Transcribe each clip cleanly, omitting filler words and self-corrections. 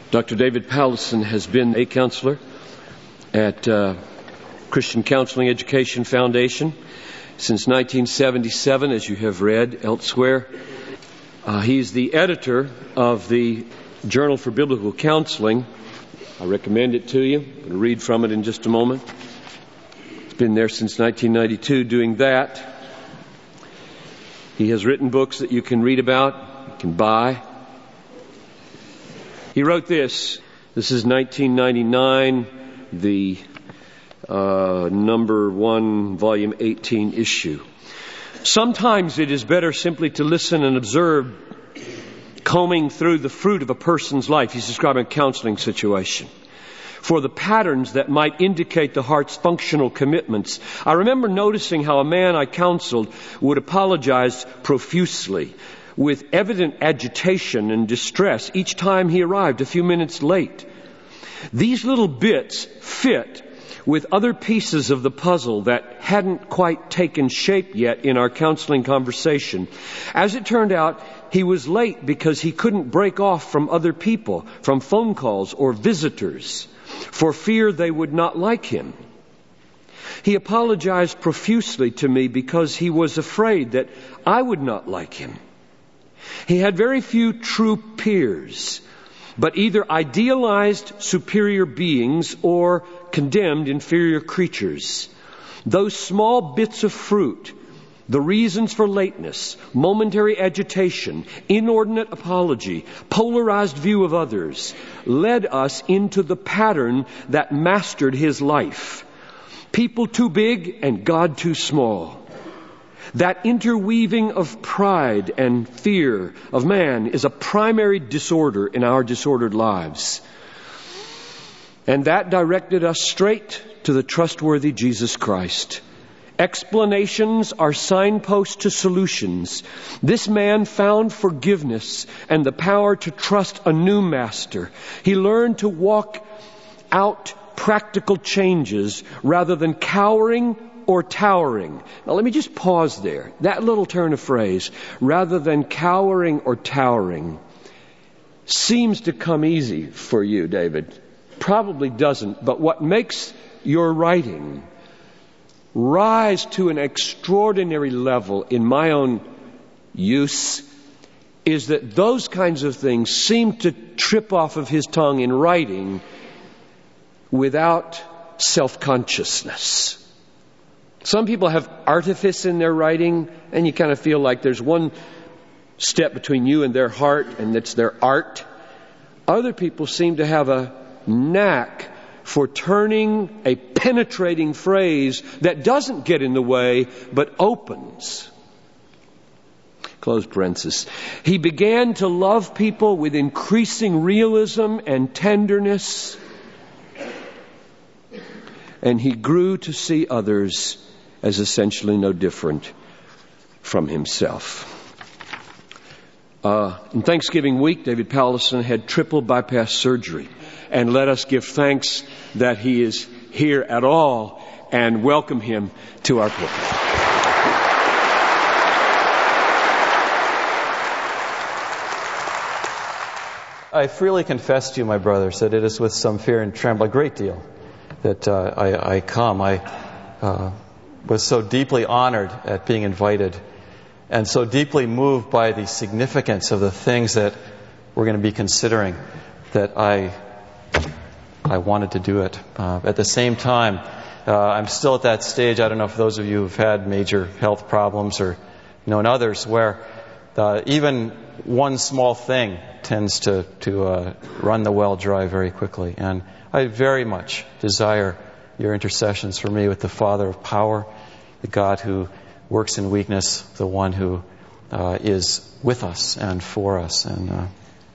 Dr. David Powlison has been a counselor at Christian Counseling Education Foundation since 1977, as you have read elsewhere. He's the editor of the Journal for Biblical Counseling. I recommend it to you. I'm going to read from it in just a moment. He's been there since 1992 doing that. He has written books that you can read about, you can buy. He wrote this. This is 1999, the number 1, volume 18 issue. Sometimes it is better simply to listen and observe, combing through the fruit of a person's life. He's describing a counseling situation, for the patterns that might indicate the heart's functional commitments. I remember noticing how a man I counseled would apologize profusely, with evident agitation and distress each time he arrived a few minutes late. These little bits fit with other pieces of the puzzle that hadn't quite taken shape yet in our counseling conversation. As it turned out, he was late because he couldn't break off from other people, from phone calls or visitors, for fear they would not like him. He apologized profusely to me because he was afraid that I would not like him. He had very few true peers, but either idealized superior beings or condemned inferior creatures. Those small bits of fruit, the reasons for lateness, momentary agitation, inordinate apology, polarized view of others, led us into the pattern that mastered his life. People too big and God too small. That interweaving of pride and fear of man is a primary disorder in our disordered lives. And that directed us straight to the trustworthy Jesus Christ. Explanations are signposts to solutions. This man found forgiveness and the power to trust a new master. He learned to walk out practical changes rather than cowering or towering. Now let me just pause there. That little turn of phrase, rather than cowering or towering, seems to come easy for you, David. Probably doesn't, but what makes your writing rise to an extraordinary level in my own use is that those kinds of things seem to trip off of his tongue in writing without self-consciousness. Some people have artifice in their writing, and you kind of feel like there's one step between you and their heart, and it's their art. Other people seem to have a knack for turning a penetrating phrase that doesn't get in the way, but opens. Close parenthesis. He began to love people with increasing realism and tenderness, and he grew to see others as essentially no different from himself. In Thanksgiving week, David Powlison had triple bypass surgery. And let us give thanks that he is here at all and welcome him to our pulpit. I freely confess to you, my brothers, that it is with some fear and tremble, a great deal, that I come. I was so deeply honored at being invited and so deeply moved by the significance of the things that we're going to be considering that I wanted to do it. At the same time, I'm still at that stage. I don't know if those of you who've had major health problems or known others where even one small thing tends to run the well dry very quickly. And I very much desire your intercessions for me with the Father of power, the God who works in weakness, the one who is with us and for us. And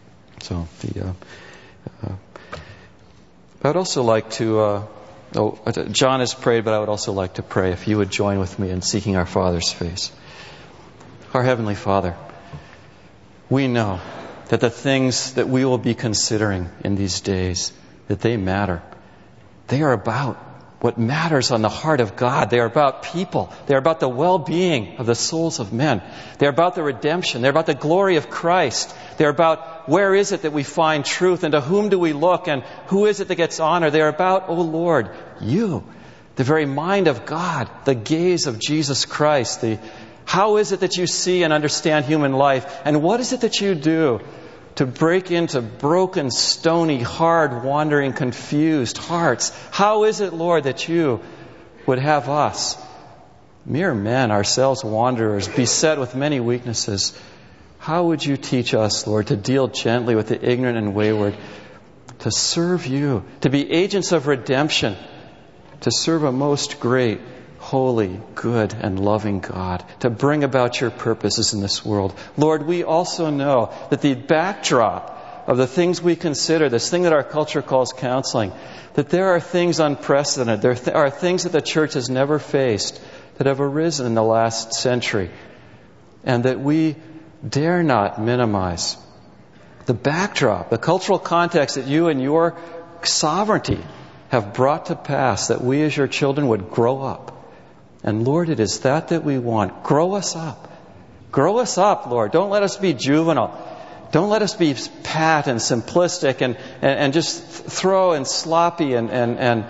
I would also like to, John has prayed, but I would also like to pray if you would join with me in seeking our Father's face. Our Heavenly Father, we know that the things that we will be considering in these days, that they matter. They are about what matters on the heart of God. They are about people. They are about the well-being of the souls of men. They are about the redemption. They're about the glory of Christ. They're about where is it that we find truth and to whom do we look and who is it that gets honor. They're about, oh Lord, you, the very mind of God, the gaze of Jesus Christ. How is it that you see and understand human life? And what is it that you do to break into broken, stony, hard, wandering, confused hearts? How is it, Lord, that you would have us, mere men, ourselves wanderers, beset with many weaknesses? How would you teach us, Lord, to deal gently with the ignorant and wayward, to serve you, to be agents of redemption, to serve a most great, holy, good, and loving God, to bring about your purposes in this world? Lord, we also know that the backdrop of the things we consider, this thing that our culture calls counseling, that there are things unprecedented. There are things that the church has never faced that have arisen in the last century, and that we dare not minimize. The backdrop, the cultural context that you and your sovereignty have brought to pass, that we as your children would grow up. And Lord, it is that we want. Grow us up. Grow us up, Lord. Don't let us be juvenile. Don't let us be pat and simplistic and just throw in sloppy and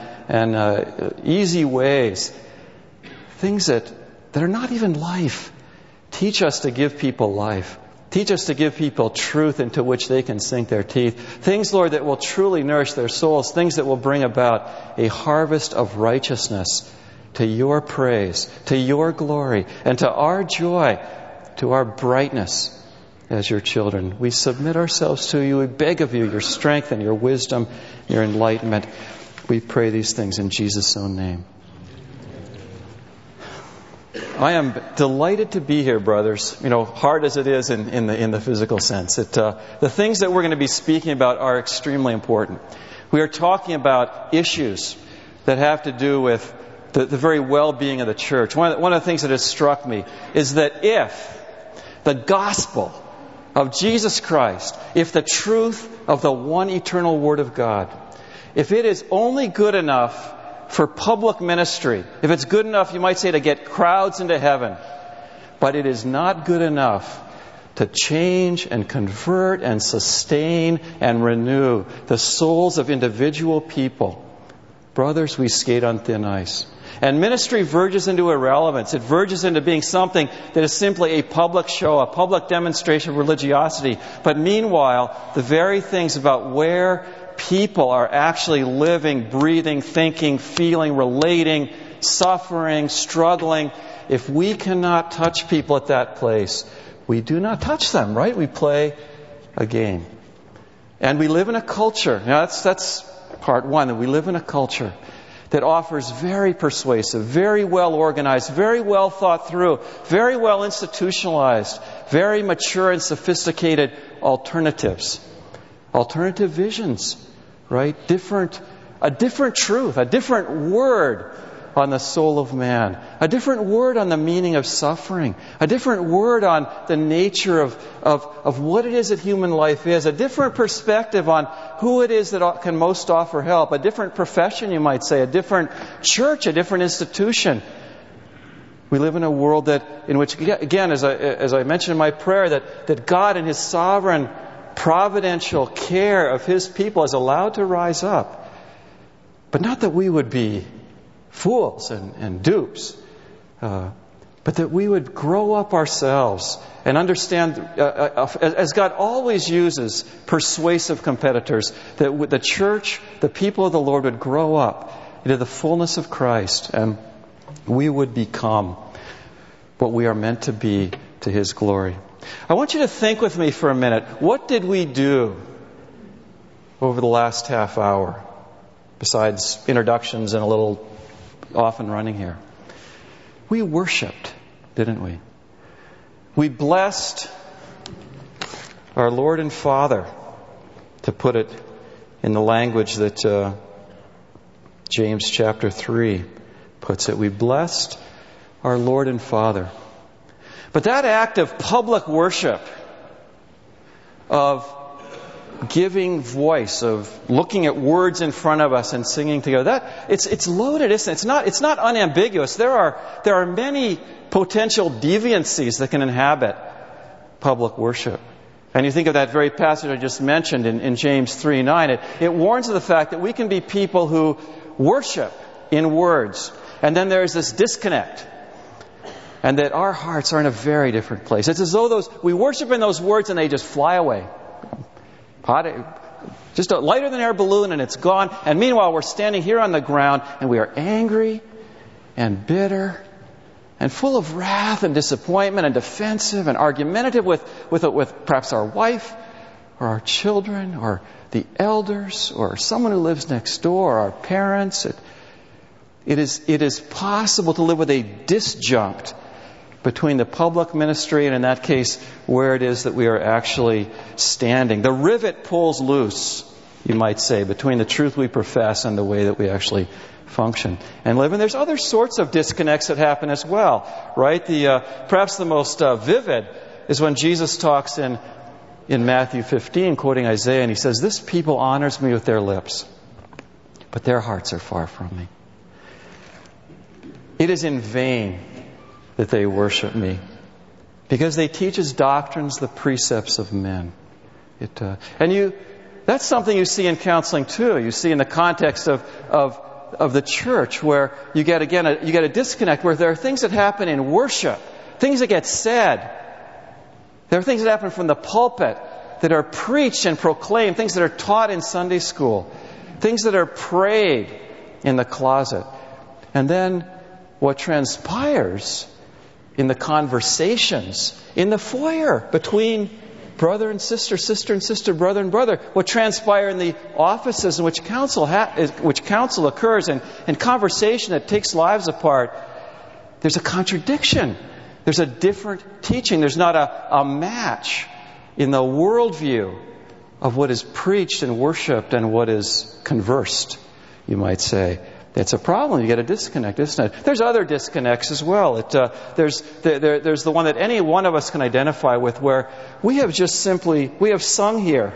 easy ways. Things that are not even life. Teach us to give people life. Teach us to give people truth into which they can sink their teeth. Things, Lord, that will truly nourish their souls. Things that will bring about a harvest of righteousness to your praise, to your glory, and to our joy, to our brightness as your children. We submit ourselves to you. We beg of you your strength and your wisdom, your enlightenment. We pray these things in Jesus' own name. I am delighted to be here, brothers. Hard as it is in the physical sense. The things that we're going to be speaking about are extremely important. We are talking about issues that have to do with the very well-being of the church. One of the things that has struck me is that if the gospel of Jesus Christ, if the truth of the one eternal Word of God, if it is only good enough for public ministry, if it's good enough, you might say, to get crowds into heaven, but it is not good enough to change and convert and sustain and renew the souls of individual people, brothers, we skate on thin ice. And ministry verges into irrelevance. It verges into being something that is simply a public show, a public demonstration of religiosity. But meanwhile, the very things about where people are actually living, breathing, thinking, feeling, relating, suffering, struggling, if we cannot touch people at that place, we do not touch them, right? We play a game. And we live in a culture. Now that's part one, that we live in a culture that offers very persuasive, very well organized, very well thought through, very well institutionalized, very mature and sophisticated alternatives. Alternative visions, right? A different truth, a different word on the soul of man, a different word on the meaning of suffering, a different word on the nature of what it is that human life is, a different perspective on who it is that can most offer help, a different profession, you might say, a different church, a different institution. We live in a world in which, again, as I mentioned in my prayer, that God in His sovereign, providential care of His people is allowed to rise up. But not that we would be fools and dupes, but that we would grow up ourselves and understand, as God always uses persuasive competitors, that the church, the people of the Lord, would grow up into the fullness of Christ, and we would become what we are meant to be to His glory. I want you to think with me for a minute. What did we do over the last half hour, besides introductions and a little off and running here? We worshipped, didn't we? We blessed our Lord and Father, to put it in the language that James chapter 3 puts it. We blessed our Lord and Father. But that act of public worship, of giving voice, of looking at words in front of us and singing together. It's loaded, isn't it? It's not unambiguous. There are many potential deviancies that can inhabit public worship. And you think of that very passage I just mentioned in James 3:9. It warns of the fact that we can be people who worship in words, and then there's this disconnect, and that our hearts are in a very different place. It's as though we worship in those words and they just fly away. Just a lighter than air balloon, and it's gone. And meanwhile, we're standing here on the ground, and we are angry and bitter and full of wrath and disappointment and defensive and argumentative with perhaps our wife or our children or the elders or someone who lives next door or our parents. It is possible to live with a disjunct between the public ministry and, in that case, where it is that we are actually standing. The rivet pulls loose, you might say, between the truth we profess and the way that we actually function and live. And there's other sorts of disconnects that happen as well, right? Perhaps the most vivid is when Jesus talks in Matthew 15, quoting Isaiah, and he says, "This people honors me with their lips, but their hearts are far from me. It is in vain that they worship me, because they teach as doctrines the precepts of men." That's something you see in counseling too. You see in the context of the church, where you get a disconnect, where there are things that happen in worship, things that get said. There are things that happen from the pulpit that are preached and proclaimed, things that are taught in Sunday school, things that are prayed in the closet. And then what transpires in the conversations in the foyer between brother and sister, sister and sister, brother and brother, what transpire in the offices in which counsel occurs, and conversation that takes lives apart, there's a contradiction. There's a different teaching. There's not a match in the worldview of what is preached and worshipped and what is conversed, you might say. It's a problem. You get a disconnect, isn't it? There's other disconnects as well. There's the one that any one of us can identify with, where we have sung here.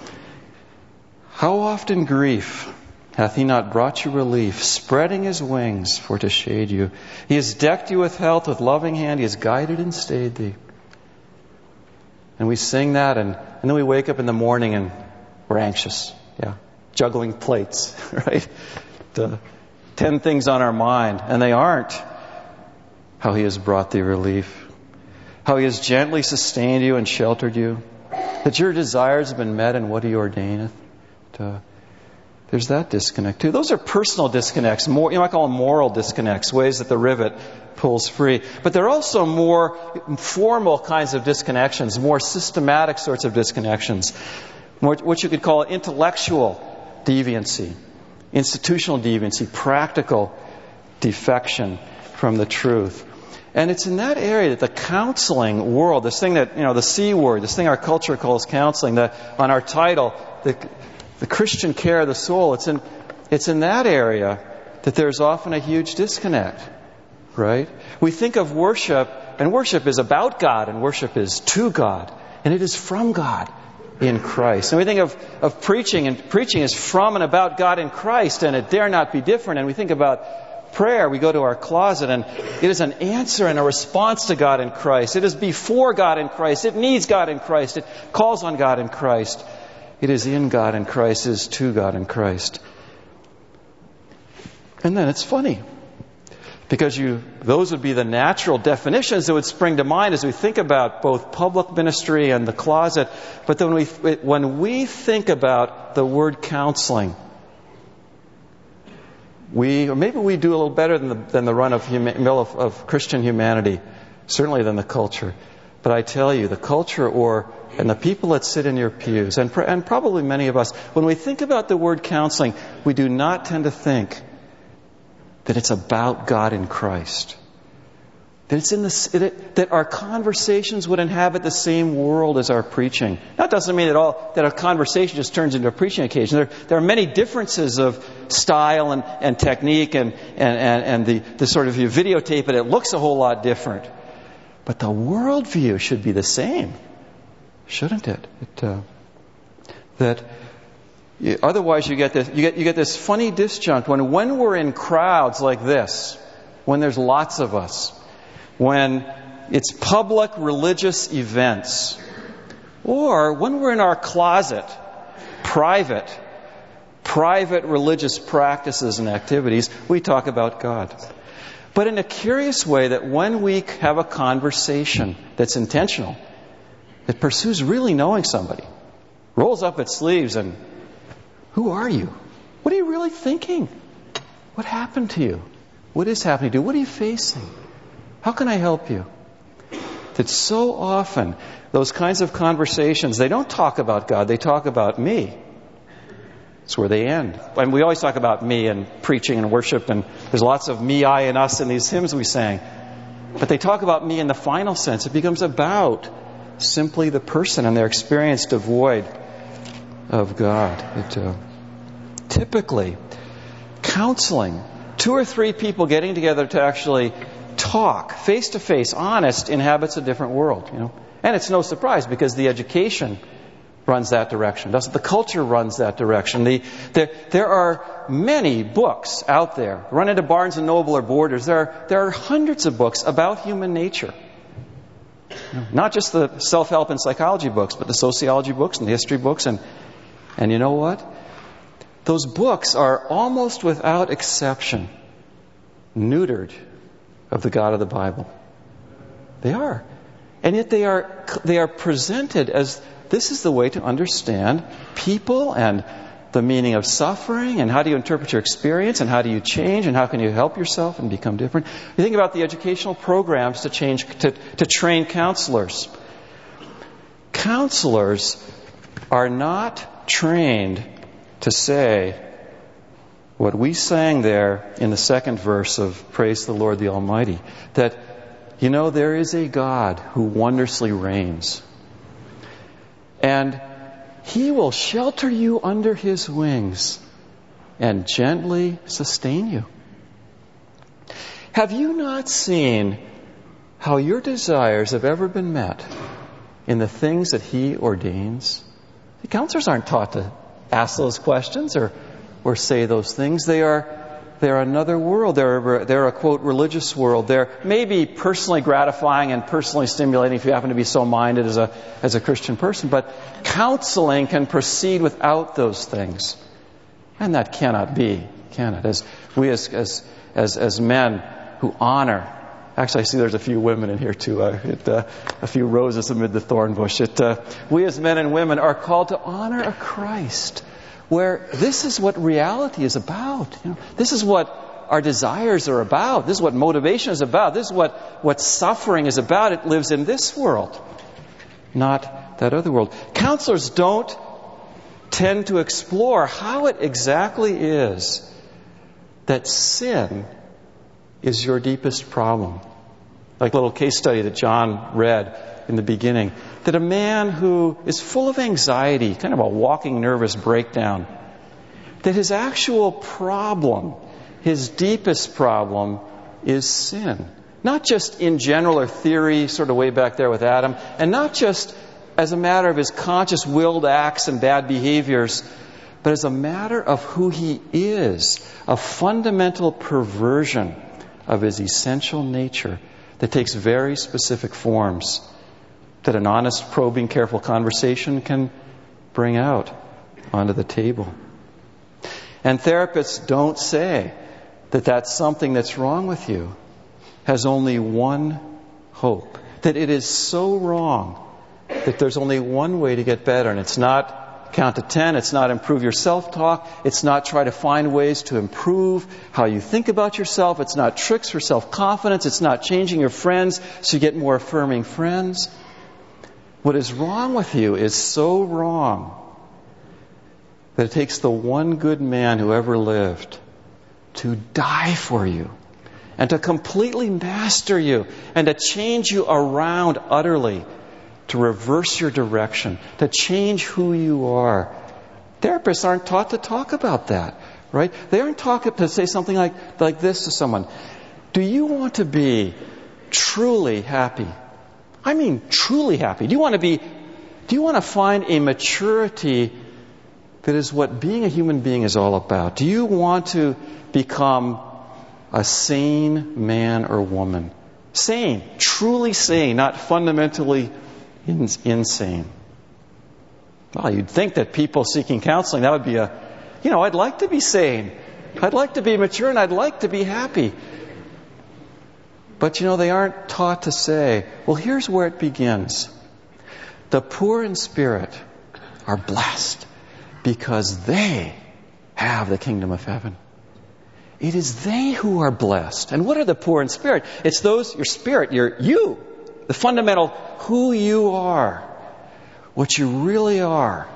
How often grief hath he not brought you relief, spreading his wings for to shade you. He has decked you with health, with loving hand. He has guided and stayed thee. And we sing that, and then we wake up in the morning and we're anxious. Yeah, juggling plates, right? 10 things on our mind, and they aren't how he has brought thee relief, how he has gently sustained you and sheltered you, that your desires have been met in what he ordaineth. There's that disconnect too. Those are personal disconnects. You might call them moral disconnects, ways that the rivet pulls free. But there are also more formal kinds of disconnections, more systematic sorts of disconnections, what you could call intellectual deviancy, institutional deviancy, practical defection from the truth. And it's in that area that the counseling world, this thing that, the C word, this thing our culture calls counseling, on our title, the Christian care of the soul, it's in that area that there's often a huge disconnect, right? We think of worship, and worship is about God, and worship is to God, and it is from God in Christ. And we think of preaching, and preaching is from and about God in Christ, and it dare not be different. And we think about prayer, we go to our closet, and it is an answer and a response to God in Christ. It is before God in Christ. It needs God in Christ. It calls on God in Christ. It is in God in Christ. It is to God in Christ. And then it's funny, because those would be the natural definitions that would spring to mind as we think about both public ministry and the closet. But then when we think about the word counseling, maybe we do a little better than the run of Christian humanity, certainly than the culture. But I tell you, the culture and the people that sit in your pews, and probably many of us, when we think about the word counseling, we do not tend to think that it's about God in Christ. That our conversations would inhabit the same world as our preaching. That doesn't mean at all that our conversation just turns into a preaching occasion. There are many differences of style and technique, and the sort of, you videotape it, it looks a whole lot different. But the worldview should be the same, shouldn't it? That otherwise you get this funny disjunct when we're in crowds like this, when there's lots of us, when it's public religious events, or when we're in our closet, private religious practices and activities, we talk about God. But in a curious way, that when we have a conversation that's intentional, that pursues really knowing somebody, rolls up its sleeves and, who are you? What are you really thinking? What happened to you? What is happening to you? What are you facing? How can I help you? That so often, those kinds of conversations, they don't talk about God, they talk about me. That's where they end. And we always talk about me and preaching and worship, and there's lots of me, I, and us in these hymns we sang. But they talk about me in the final sense. It becomes about simply the person and their experience devoid of God. Typically, counseling, 2 or 3 people getting together to actually talk, face to face, honest, inhabits a different world. And it's no surprise, because the education runs that direction, doesn't the culture runs that direction? There are many books out there. Run into Barnes and Noble or Borders. There are hundreds of books about human nature. Not just the self-help and psychology books, but the sociology books and the history books. And you know what? Those books are almost without exception neutered of the God of the Bible. They are. And yet they are presented as this is the way to understand people and the meaning of suffering, and how do you interpret your experience, and how do you change, and how can you help yourself and become different. You think about the educational programs to train counselors. Counselors are not trained to say what we sang there in the second verse of Praise the Lord the Almighty, that, there is a God who wondrously reigns. And He will shelter you under His wings and gently sustain you. Have you not seen how your desires have ever been met in the things that He ordains? The counselors aren't taught to ask those questions or say those things. They're another world. They're a, quote, religious world. They're maybe personally gratifying and personally stimulating if you happen to be so minded as a Christian person. But counseling can proceed without those things. And that cannot be, can it? As we as men who honor. Actually, I see there's a few women in here too. A few roses amid the thorn bush. We as men and women are called to honor a Christ where this is what reality is about. This is what our desires are about. This is what motivation is about. This is what suffering is about. It lives in this world, not that other world. Counselors don't tend to explore how it exactly is that sin is your deepest problem. Like a little case study that John read in the beginning, that a man who is full of anxiety, kind of a walking nervous breakdown, that his actual problem, his deepest problem, is sin. Not just in general or theory, sort of way back there with Adam, and not just as a matter of his conscious willed acts and bad behaviors, but as a matter of who he is, a fundamental perversion of his essential nature that takes very specific forms that an honest, probing, careful conversation can bring out onto the table. And therapists don't say that that's something that's wrong with you has only one hope, that it is so wrong that there's only one way to get better, and it's not count to 10, it's not improve your self-talk, it's not try to find ways to improve how you think about yourself, it's not tricks for self-confidence, it's not changing your friends so you get more affirming friends. What is wrong with you is so wrong that it takes the one good man who ever lived to die for you and to completely master you and to change you around utterly, to reverse your direction, to change who you are. Therapists aren't taught to talk about that, right? They aren't taught to say something like this to someone. Do you want to be truly happy? I mean truly happy. Do you want to find a maturity that is what being a human being is all about. Do you want to become a sane man or woman? Sane, truly sane, not fundamentally insane. Well, you'd think that people seeking counseling, that would be I'd like to be sane. I'd like to be mature and I'd like to be happy. But they aren't taught to say, well, here's where it begins. The poor in spirit are blessed because they have the kingdom of heaven. It is they who are blessed. And what are the poor in spirit? It's those, your spirit, you, the fundamental who you are, what you really are.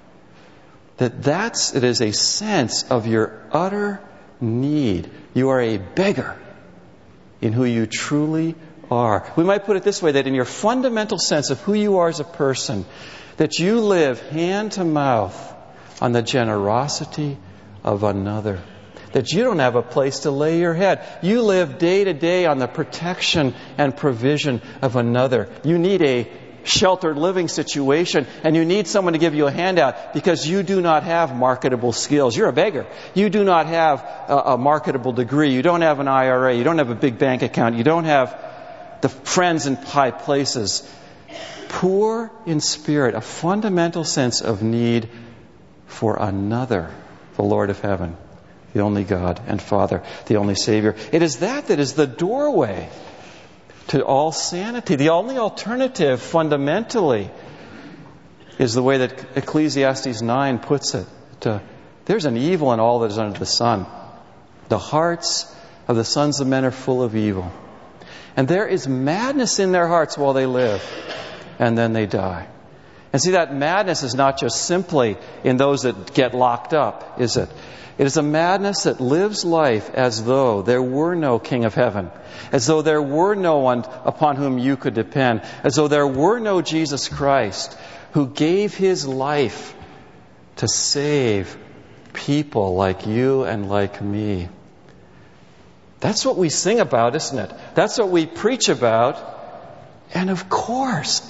It is a sense of your utter need. You are a beggar in who you truly are. We might put it this way, that in your fundamental sense of who you are as a person, that you live hand to mouth on the generosity of another. That you don't have a place to lay your head. You live day to day on the protection and provision of another. You need a sheltered living situation, and you need someone to give you a handout because you do not have marketable skills. You're a beggar. You do not have a marketable degree. You don't have an IRA. You don't have a big bank account. You don't have the friends in high places. Poor in spirit, a fundamental sense of need for another, the Lord of heaven, the only God and Father, the only Savior. It is that is the doorway to all sanity. The only alternative, fundamentally, is the way that Ecclesiastes 9 puts it. There's an evil in all that is under the sun. The hearts of the sons of men are full of evil. And there is madness in their hearts while they live, and then they die. And see, that madness is not just simply in those that get locked up, is it? It is a madness that lives life as though there were no King of Heaven, as though there were no one upon whom you could depend, as though there were no Jesus Christ who gave His life to save people like you and like me. That's what we sing about, isn't it? That's what we preach about. And of course,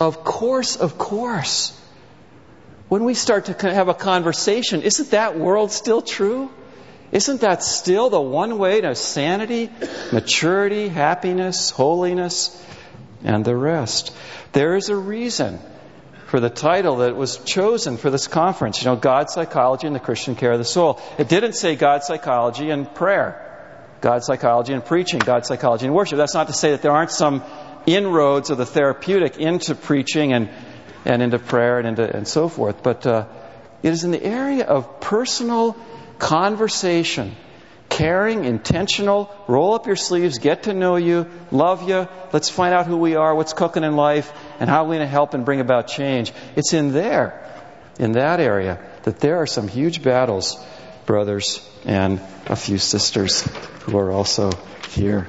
when we start to have a conversation, isn't that world still true? Isn't that still the one way to sanity, maturity, happiness, holiness, and the rest? There is a reason for the title that was chosen for this conference. God's psychology and the Christian care of the soul. It didn't say God's psychology and prayer, God's psychology and preaching, God's psychology and worship. That's not to say that there aren't some inroads of the therapeutic into preaching and into prayer and so forth. But it is in the area of personal conversation, caring, intentional, roll up your sleeves, get to know you, love you, let's find out who we are, what's cooking in life, and how we're going to help and bring about change. It's in that area, that there are some huge battles, brothers and a few sisters who are also here.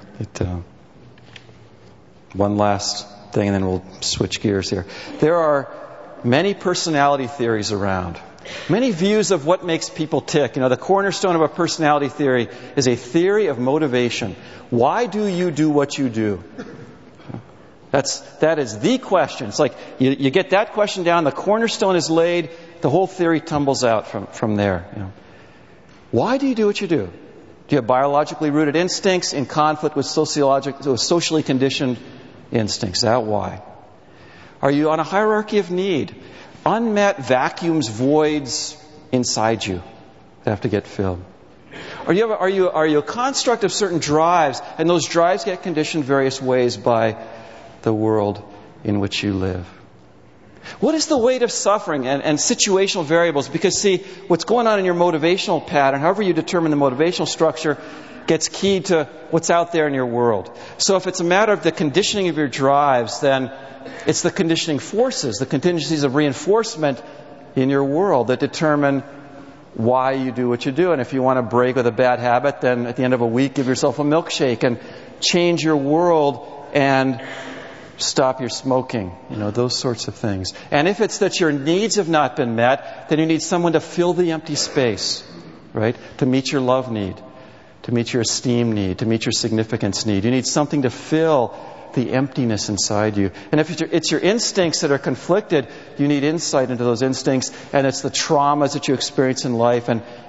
One last thing, and then we'll switch gears here. There are many personality theories around. Many views of what makes people tick. The cornerstone of a personality theory is a theory of motivation. Why do you do what you do? That is the question. It's like you get that question down, the cornerstone is laid, the whole theory tumbles out from there. Why do you do what you do? Do you have biologically rooted instincts in conflict with socially conditioned instincts? Is that why? Are you on a hierarchy of need? Unmet vacuums, voids inside you that have to get filled. Are you a construct of certain drives, and those drives get conditioned various ways by the world in which you live? What is the weight of suffering and situational variables? Because see, what's going on in your motivational pattern, however you determine the motivational structure, gets keyed to what's out there in your world. So if it's a matter of the conditioning of your drives, then it's the conditioning forces, the contingencies of reinforcement in your world that determine why you do what you do. And if you want to break with a bad habit, then at the end of a week, give yourself a milkshake and change your world and stop your smoking. Those sorts of things. And if it's that your needs have not been met, then you need someone to fill the empty space, right? To meet your love need, to meet your esteem need, to meet your significance need. You need something to fill the emptiness inside you. And if it's your instincts that are conflicted, you need insight into those instincts, and it's the traumas that you experience in life.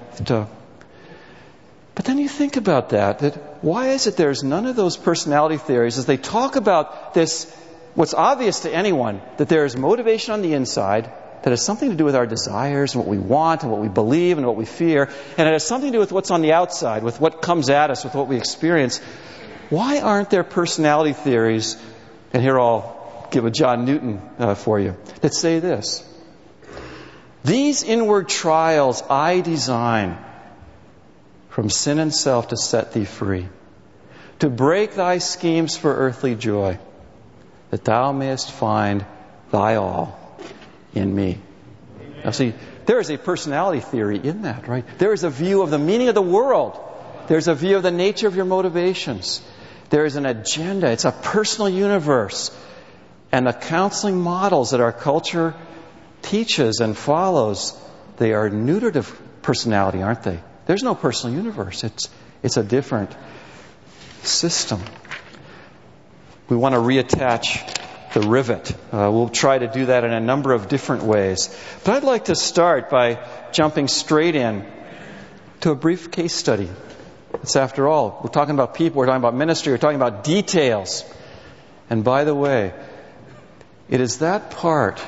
But then you think about that why is it there's none of those personality theories as they talk about this, what's obvious to anyone, that there is motivation on the inside that has something to do with our desires and what we want and what we believe and what we fear, and it has something to do with what's on the outside, with what comes at us, with what we experience. Why aren't there personality theories, and here I'll give a John Newton for you, that say this: these inward trials I design from sin and self to set thee free, to break thy schemes for earthly joy, that thou mayest find thy all in me. Now see, there is a personality theory in that, right? There is a view of the meaning of the world. There's a view of the nature of your motivations. There is an agenda. It's a personal universe. And the counseling models that our culture teaches and follows, they are neutered of personality, aren't they? There's no personal universe. It's a different system. We want to reattach the rivet. We'll try to do that in a number of different ways. But I'd like to start by jumping straight in to a brief case study. It's, after all, we're talking about people, we're talking about ministry, we're talking about details. And by the way, it is that part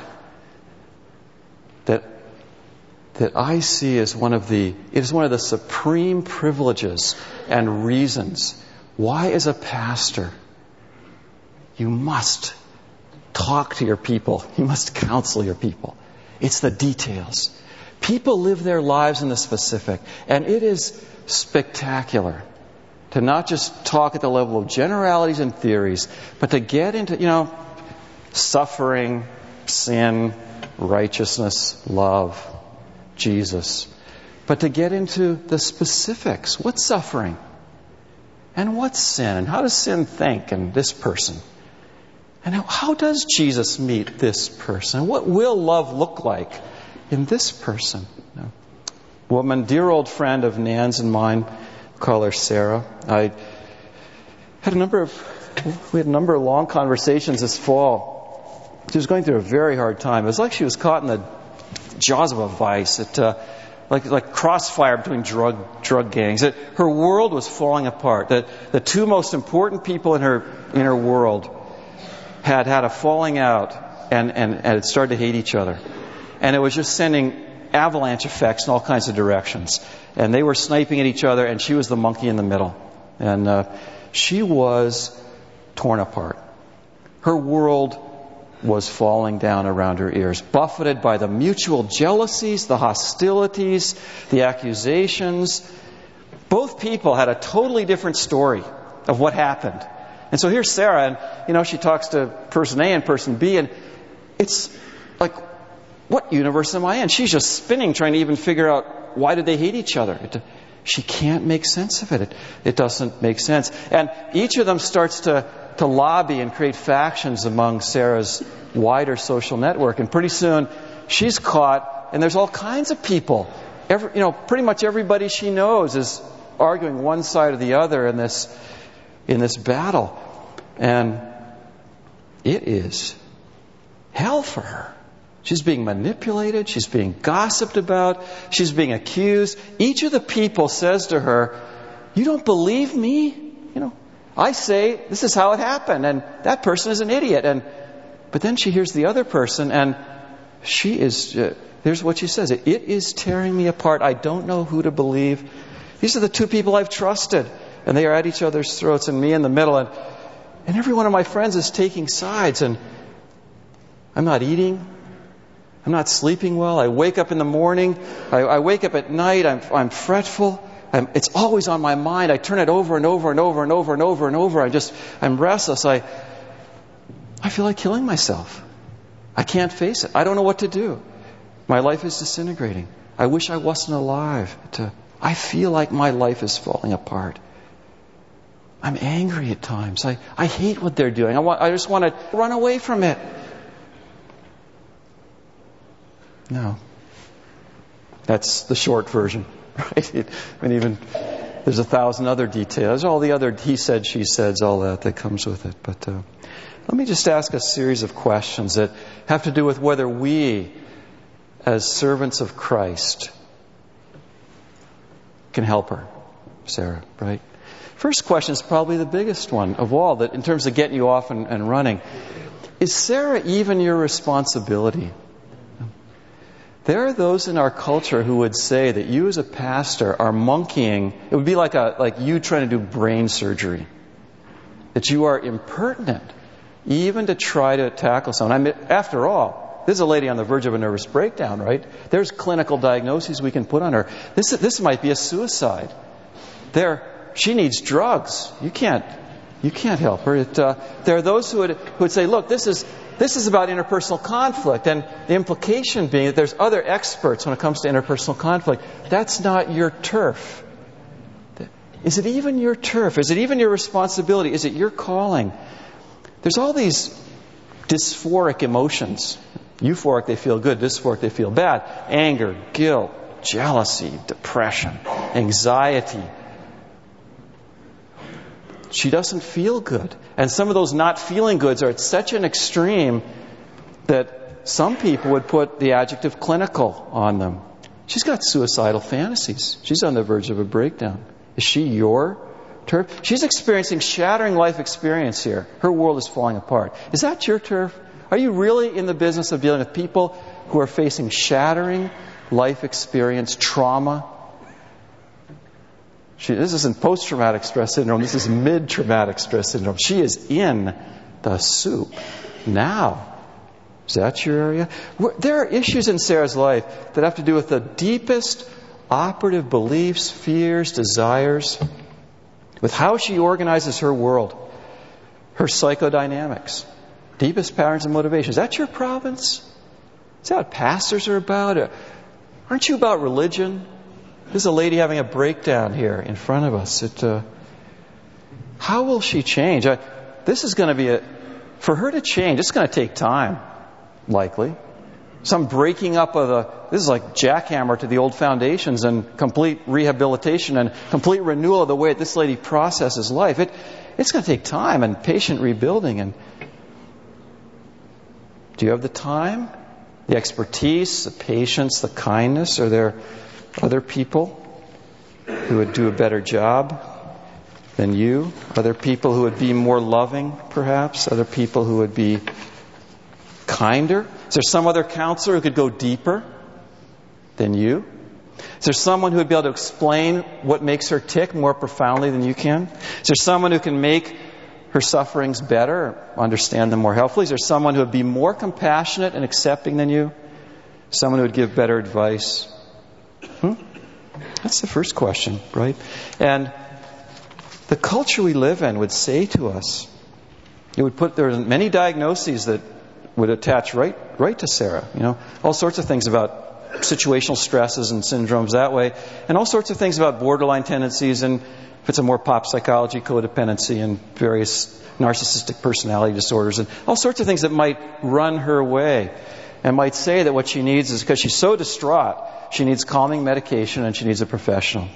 that I see as one of the supreme privileges and reasons why, as a pastor, you must talk to your people. You must counsel your people. It's the details. People live their lives in the specific. And it is spectacular to not just talk at the level of generalities and theories, but to get into, suffering, sin, righteousness, love, Jesus. But to get into the specifics. What's suffering? And what's sin? And how does sin think in this person? And how does Jesus meet this person? What will love look like in this person? A woman, dear old friend of Nan's and mine, call her Sarah. We had a number of long conversations this fall. She was going through a very hard time. It was like she was caught in the jaws of a vice. Like crossfire between drug gangs. Her world was falling apart. The two most important people in her world had a falling out and had started to hate each other. And it was just sending avalanche effects in all kinds of directions. And they were sniping at each other, and she was the monkey in the middle. And she was torn apart. Her world was falling down around her ears, buffeted by the mutual jealousies, the hostilities, the accusations. Both people had a totally different story of what happened. And so here's Sarah, and she talks to person A and person B, and it's like, what universe am I in? She's just spinning, trying to even figure out, why did they hate each other? She can't make sense of it. It doesn't make sense. And each of them starts to lobby and create factions among Sarah's wider social network. And pretty soon, she's caught, and there's all kinds of people. Pretty much everybody she knows is arguing one side or the other in this battle. And it is hell for her. She's being manipulated. She's being gossiped about. She's being accused. Each of the people says to her, "You don't believe me? I say this is how it happened, and that person is an idiot." But then she hears the other person, and she is. Here's what she says: "It is tearing me apart. I don't know who to believe. These are the two people I've trusted, and they are at each other's throats, and me in the middle. And every one of my friends is taking sides, and I'm not eating. I'm not sleeping well. I wake up in the morning. I wake up at night. I'm fretful. It's always on my mind. I turn it over and over and over and over and over and over. I'm restless. I feel like killing myself. I can't face it. I don't know what to do. My life is disintegrating. I wish I wasn't alive. I feel like my life is falling apart. I'm angry at times. I hate what they're doing. I just want to run away from it." No. That's the short version, right? Even there's 1,000 other details. All the other he said, she said, all that comes with it. But let me just ask a series of questions that have to do with whether we, as servants of Christ, can help her, Sarah, right? First question is probably the biggest one of all, that in terms of getting you off and running. Is Sarah even your responsibility? There are those in our culture who would say that you as a pastor are monkeying. It would be like you trying to do brain surgery. That you are impertinent even to try to tackle someone. I mean, after all, this is a lady on the verge of a nervous breakdown, right? There's clinical diagnoses we can put on her. This might be a suicide. She needs drugs. You can't help her. There are those who would say, look, this is about interpersonal conflict, and the implication being that there's other experts when it comes to interpersonal conflict. That's not your turf. Is it even your turf? Is it even your responsibility? Is it your calling? There's all these dysphoric emotions. Euphoric, they feel good. Dysphoric, they feel bad. Anger, guilt, jealousy, depression, anxiety. She doesn't feel good. And some of those not feeling goods are at such an extreme that some people would put the adjective clinical on them. She's got suicidal fantasies. She's on the verge of a breakdown. Is she your turf? She's experiencing shattering life experience here. Her world is falling apart. Is that your turf? Are you really in the business of dealing with people who are facing shattering life experience, trauma? This isn't post-traumatic stress syndrome. This is mid-traumatic stress syndrome. She is in the soup now. Is that your area? There are issues in Sarah's life that have to do with the deepest operative beliefs, fears, desires, with how she organizes her world, her psychodynamics, deepest patterns and motivations. Is that your province? Is that what pastors are about? Aren't you about religion? There's a lady having a breakdown here in front of us. How will she change? This is going to be for her to change, it's going to take time, likely. Some breaking up this is like jackhammer to the old foundations and complete rehabilitation and complete renewal of the way this lady processes life. It's going to take time and patient rebuilding. And do you have the time, the expertise, the patience, the kindness? Are there other people who would do a better job than you? Other people who would be more loving, perhaps? Other people who would be kinder? Is there some other counselor who could go deeper than you? Is there someone who would be able to explain what makes her tick more profoundly than you can? Is there someone who can make her sufferings better, understand them more helpfully? Is there someone who would be more compassionate and accepting than you? Someone who would give better advice? That's the first question, right? And the culture we live in would say to us, there are many diagnoses that would attach right to Sarah. All sorts of things about situational stresses and syndromes that way, and all sorts of things about borderline tendencies, and if it's a more pop psychology, codependency, and various narcissistic personality disorders, and all sorts of things that might run her way, and might say that what she needs is, because she's so distraught, she needs calming medication and she needs a professional.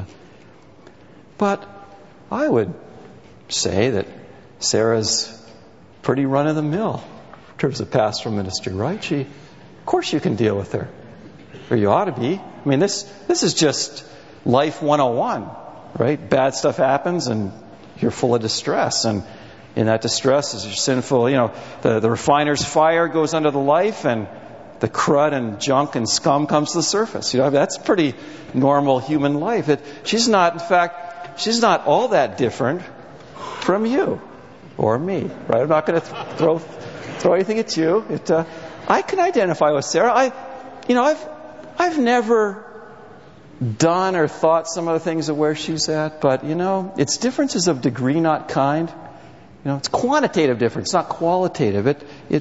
But I would say that Sarah's pretty run-of-the-mill in terms of pastoral ministry, right? Of course you can deal with her. Or you ought to be. I mean, this is just life 101, right? Bad stuff happens and you're full of distress. And in that distress is your sinful, the refiner's fire goes under the life, and the crud and junk and scum comes to the surface. That's pretty normal human life. She's not all that different from you or me, right? I'm not going to throw anything at you. I can identify with Sarah. I've never done or thought some of the things of where she's at, but it's differences of degree, not kind. It's quantitative difference, not qualitative.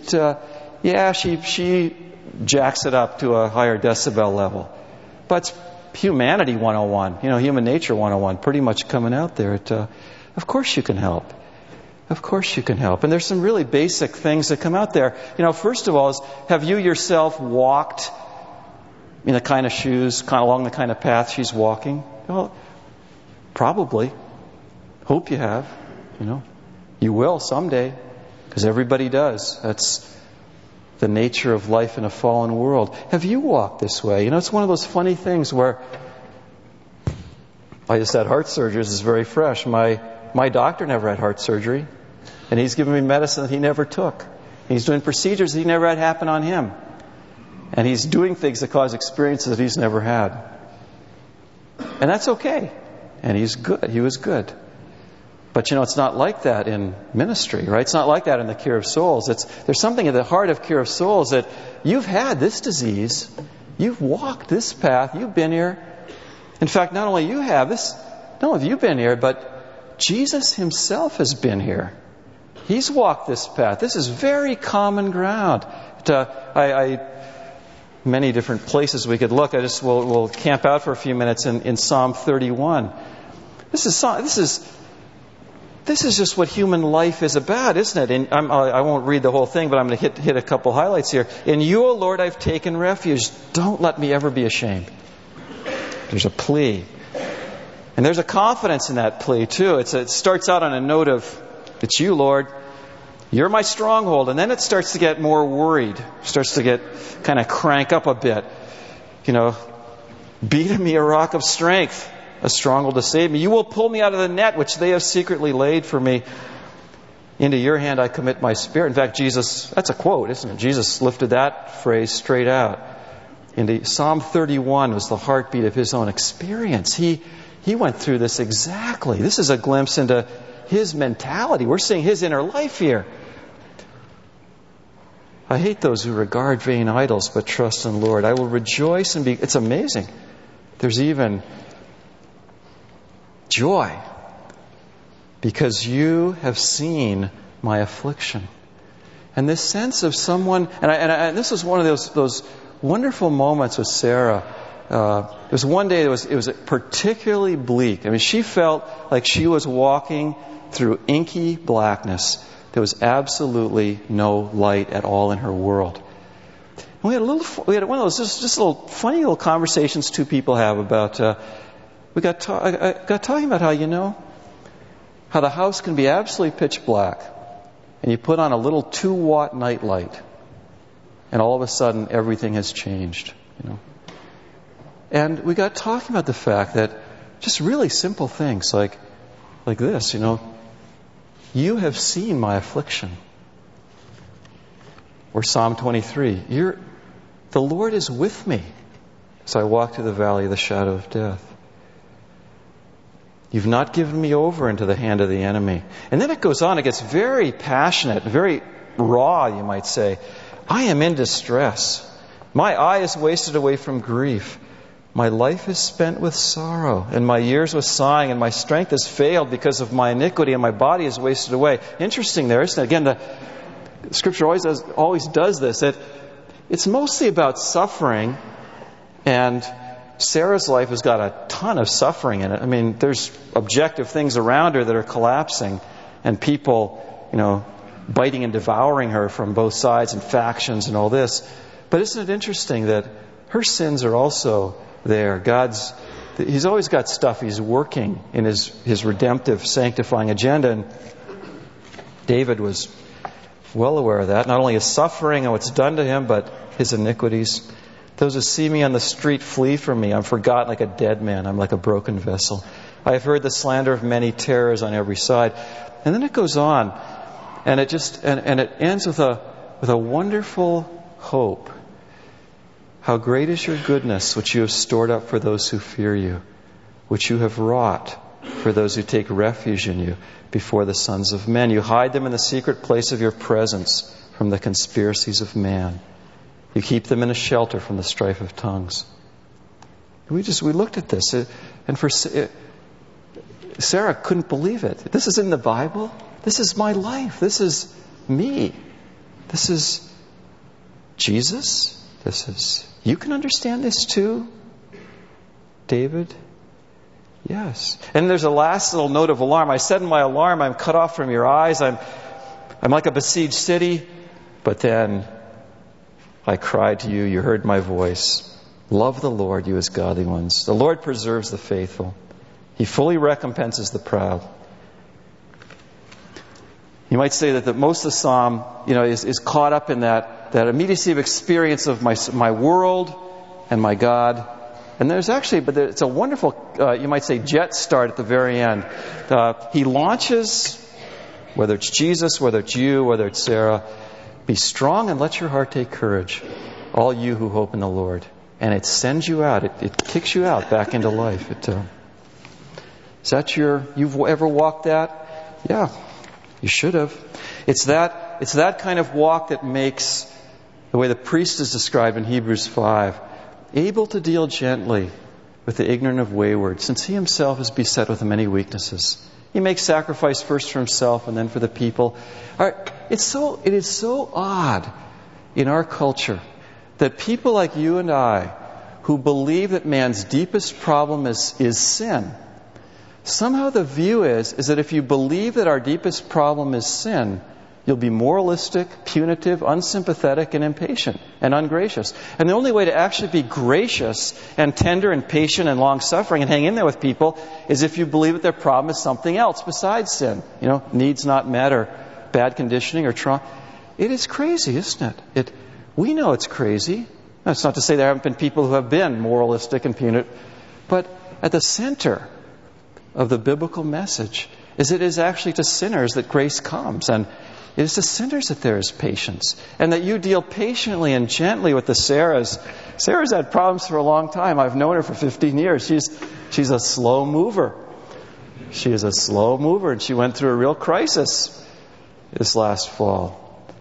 She jacks it up to a higher decibel level, but it's humanity 101. Human nature 101, pretty much coming out there. Of course you can help. Of course you can help. And there's some really basic things that come out there. First of all, have you yourself walked in the kind of shoes, kind of along the kind of path she's walking? Well, probably. Hope you have. You will someday. Because everybody does. That's the nature of life in a fallen world. Have you walked this way? It's one of those funny things where I just had heart surgery. This is very fresh. My doctor never had heart surgery. And he's given me medicine that he never took. He's doing procedures that he never had happen on him. And he's doing things that cause experiences that he's never had. And that's okay. And he's good. He was good. But it's not like that in ministry, right? It's not like that in the cure of souls. There's something at the heart of cure of souls that you've had this disease. You've walked this path. You've been here. In fact, not only you have been here, but Jesus himself has been here. He's walked this path. This is very common ground. Many different places we could look. We'll camp out for a few minutes in Psalm 31. This is just what human life is about, isn't it? And I won't read the whole thing, but I'm going to hit a couple highlights here. In you, O Lord, I've taken refuge. Don't let me ever be ashamed. There's a plea. And there's a confidence in that plea, too. It starts out on a note of, it's you, Lord. You're my stronghold. And then it starts to get more worried. Starts to get kind of crank up a bit. Be to me a rock of strength, a stronghold to save me. You will pull me out of the net which they have secretly laid for me. Into your hand I commit my spirit. In fact, that's a quote, isn't it? Jesus lifted that phrase straight out. Into Psalm 31 was the heartbeat of his own experience. He went through this exactly. This is a glimpse into his mentality. We're seeing his inner life here. I hate those who regard vain idols but trust in the Lord. I will rejoice and be... It's amazing. There's even joy because you have seen my affliction. And this sense of someone... And this was one of those wonderful moments with Sarah. It was one day it was particularly bleak. She felt like she was walking through inky blackness. There was absolutely no light at all in her world. And we had one of those just little funny little conversations two people have about. I got talking about how the house can be absolutely pitch black, and you put on a little 2-watt night light, and all of a sudden everything has changed. And we got talking about the fact that just really simple things like this, you have seen my affliction. Or Psalm 23, the Lord is with me as I walk through the valley of the shadow of death. You've not given me over into the hand of the enemy. And then it goes on, it gets very passionate, very raw, you might say. I am in distress. My eye is wasted away from grief. My life is spent with sorrow, and my years with sighing, and my strength has failed because of my iniquity, and my body is wasted away. Interesting there, isn't it? Again, the Scripture always does this. It's mostly about suffering, and Sarah's life has got a ton of suffering in it. There's objective things around her that are collapsing, and people, biting and devouring her from both sides, and factions and all this. But isn't it interesting that her sins are also there? He's always got stuff he's working in his redemptive, sanctifying agenda. And David was well aware of that. Not only his suffering and what's done to him, but his iniquities. Those who see me on the street flee from me. I'm forgotten like a dead man. I'm like a broken vessel. I have heard the slander of many terrors on every side. And then it goes on, and it ends with a wonderful hope. How great is your goodness, which you have stored up for those who fear you, which you have wrought for those who take refuge in you before the sons of men. You hide them in the secret place of your presence from the conspiracies of man. You keep them in a shelter from the strife of tongues. We looked at this, and Sarah couldn't believe it. This is in the Bible. This is my life. This is me. This is Jesus. You can understand this too, David? Yes. And there's a last little note of alarm. I said in my alarm, I'm cut off from your eyes. I'm like a besieged city. But then I cried to you. You heard my voice. Love the Lord, you as godly ones. The Lord preserves the faithful. He fully recompenses the proud. You might say that most of the psalm, is caught up in that immediacy of experience of my world and my God. And it's a wonderful, you might say, jet start at the very end. He launches, whether it's Jesus, whether it's you, whether it's Sarah, be strong and let your heart take courage, all you who hope in the Lord. And it sends you out. It kicks you out back into life. Is that you've ever walked that? Yeah, you should have. It's that kind of walk that makes, the way the priest is described in Hebrews 5, able to deal gently with the ignorant of wayward, since he himself is beset with many weaknesses. He makes sacrifice first for himself and then for the people. It is so odd in our culture that people like you and I, who believe that man's deepest problem is sin, somehow the view is that if you believe that our deepest problem is sin, you'll be moralistic, punitive, unsympathetic, and impatient, and ungracious. And the only way to actually be gracious and tender and patient and long-suffering and hang in there with people is if you believe that their problem is something else besides sin. Needs not met or bad conditioning or trauma. It is crazy, isn't it? We know it's crazy. That's not to say there haven't been people who have been moralistic and punitive. But at the center of the biblical message is it is actually to sinners that grace comes. And it is to sinners that there is patience. And that you deal patiently and gently with the Sarahs. Sarah's had problems for a long time. I've known her for 15 years. She's a slow mover. She is a slow mover, and she went through a real crisis this last fall.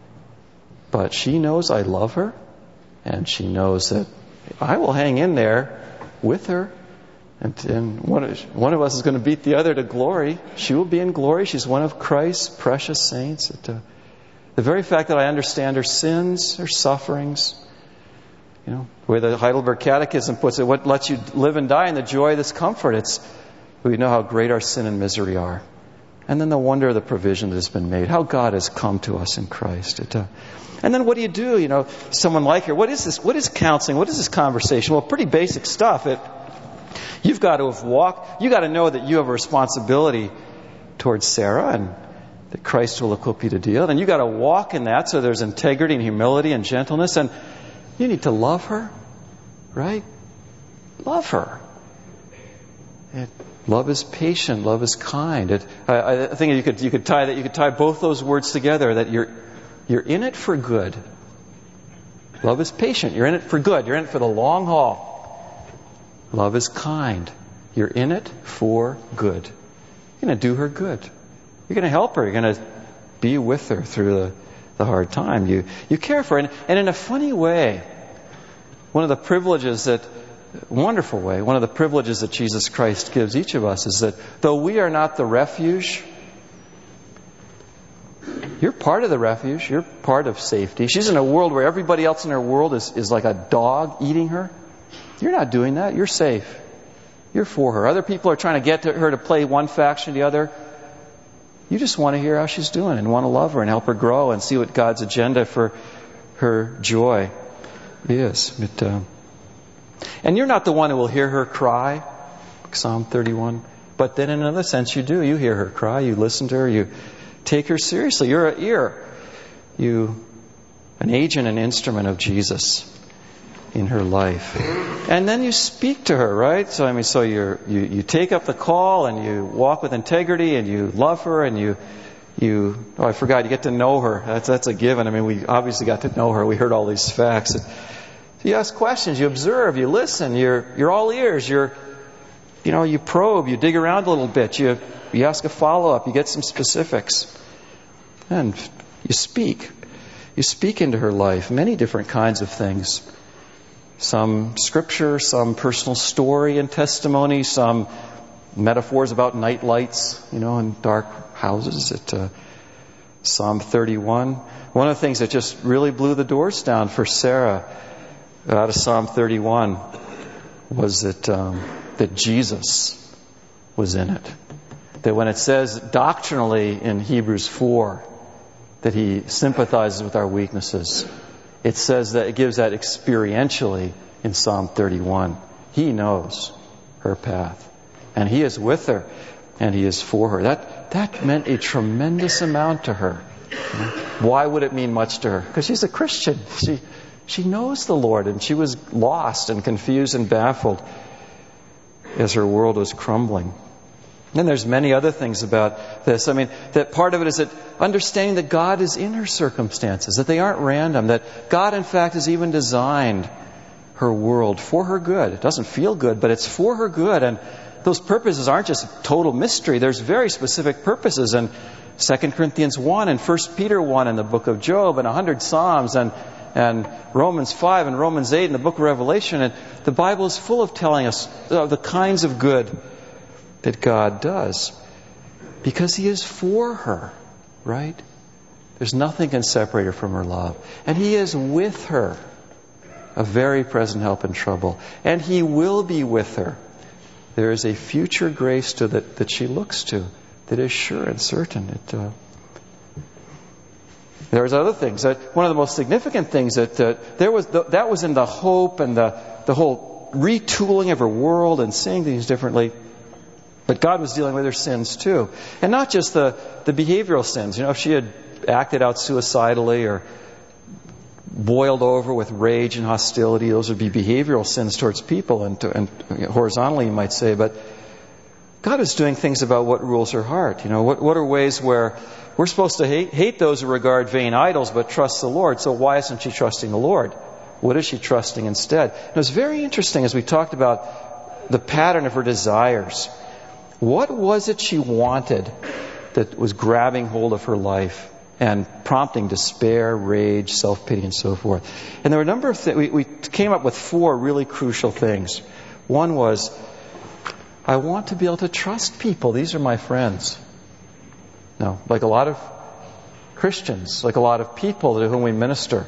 But she knows I love her, and she knows that I will hang in there with her. And one of us is going to beat the other to glory. She will be in glory. She's one of Christ's precious saints. The very fact that I understand her sins, her sufferings, the way the Heidelberg Catechism puts it, what lets you live and die in the joy of this comfort, we know how great our sin and misery are. And then the wonder of the provision that has been made, how God has come to us in Christ. And then what do you do? Someone like her, what is this? What is counseling? What is this conversation? Well, pretty basic stuff. You've got to have walked. You've got to know that you have a responsibility towards Sarah and that Christ will equip you to deal. And you've got to walk in that so there's integrity and humility and gentleness. And you need to love her, right? Love her. Love is patient. Love is kind. I think you could tie both those words together. That you're in it for good. Love is patient. You're in it for good. You're in it for the long haul. Love is kind. You're in it for good. You're going to do her good. You're going to help her. You're going to be with her through the hard time. You care for her. And in a funny way, one of the privileges that Jesus Christ gives each of us is that though we are not the refuge, you're part of the refuge. You're part of safety. She's in a world where everybody else in her world is like a dog eating her. You're not doing that. You're safe. You're for her. Other people are trying to get her to play one faction or the other. You just want to hear how she's doing and want to love her and help her grow and see what God's agenda for her joy is. And you're not the one who will hear her cry, Psalm 31. But then in another sense you do. You hear her cry. You listen to her. You take her seriously. You're an ear. An agent, an instrument of Jesus in her life. And then you speak to her, right? So you take up the call and you walk with integrity and you love her and you get to know her. That's a given. We obviously got to know her. We heard all these facts. You ask questions, you observe, you listen, you're all ears, you probe, you dig around a little bit, you ask a follow-up, you get some specifics. And you speak. You speak into her life, many different kinds of things. Some scripture, some personal story and testimony, some metaphors about night lights, in dark houses. Psalm 31. One of the things that just really blew the doors down for Sarah out of Psalm 31 was that Jesus was in it. That when it says doctrinally in Hebrews 4 that He sympathizes with our weaknesses, it says that it gives that experientially in Psalm 31. He knows her path. And He is with her. and He is for her. That meant a tremendous amount to her. Why would it mean much to her? Because she's a Christian. She knows the Lord, and she was lost and confused and baffled as her world was crumbling. And there's many other things about this. I mean, that part of it is that understanding that God is in her circumstances, that they aren't random, that God, in fact, has even designed her world for her good. It doesn't feel good, but it's for her good. And those purposes aren't just total mystery. There's very specific purposes. And 2 Corinthians 1 and 1 Peter 1 and the book of Job and 100 Psalms and Romans 5 and Romans 8 and the book of Revelation. And the Bible is full of telling us the kinds of good that God does, because He is for her, right? There's nothing can separate her from her love. And He is with her, a very present help in trouble. And He will be with her. There is a future grace that she looks to that is sure and certain. There's other things. One of the most significant things that was in the hope and the whole retooling of her world and seeing things differently. But God was dealing with her sins too. And not just the behavioral sins. If she had acted out suicidally or boiled over with rage and hostility, those would be behavioral sins towards people and horizontally, you might say. But God is doing things about what rules her heart. What are ways where we're supposed to hate those who regard vain idols but trust the Lord? So why isn't she trusting the Lord? What is she trusting instead? And it was very interesting as we talked about the pattern of her desires. What was it she wanted that was grabbing hold of her life and prompting despair, rage, self-pity, and so forth? And there were a number of things. We came up with 4 really crucial things. One was, I want to be able to trust people. These are my friends. Now, like a lot of Christians, like a lot of people to whom we minister,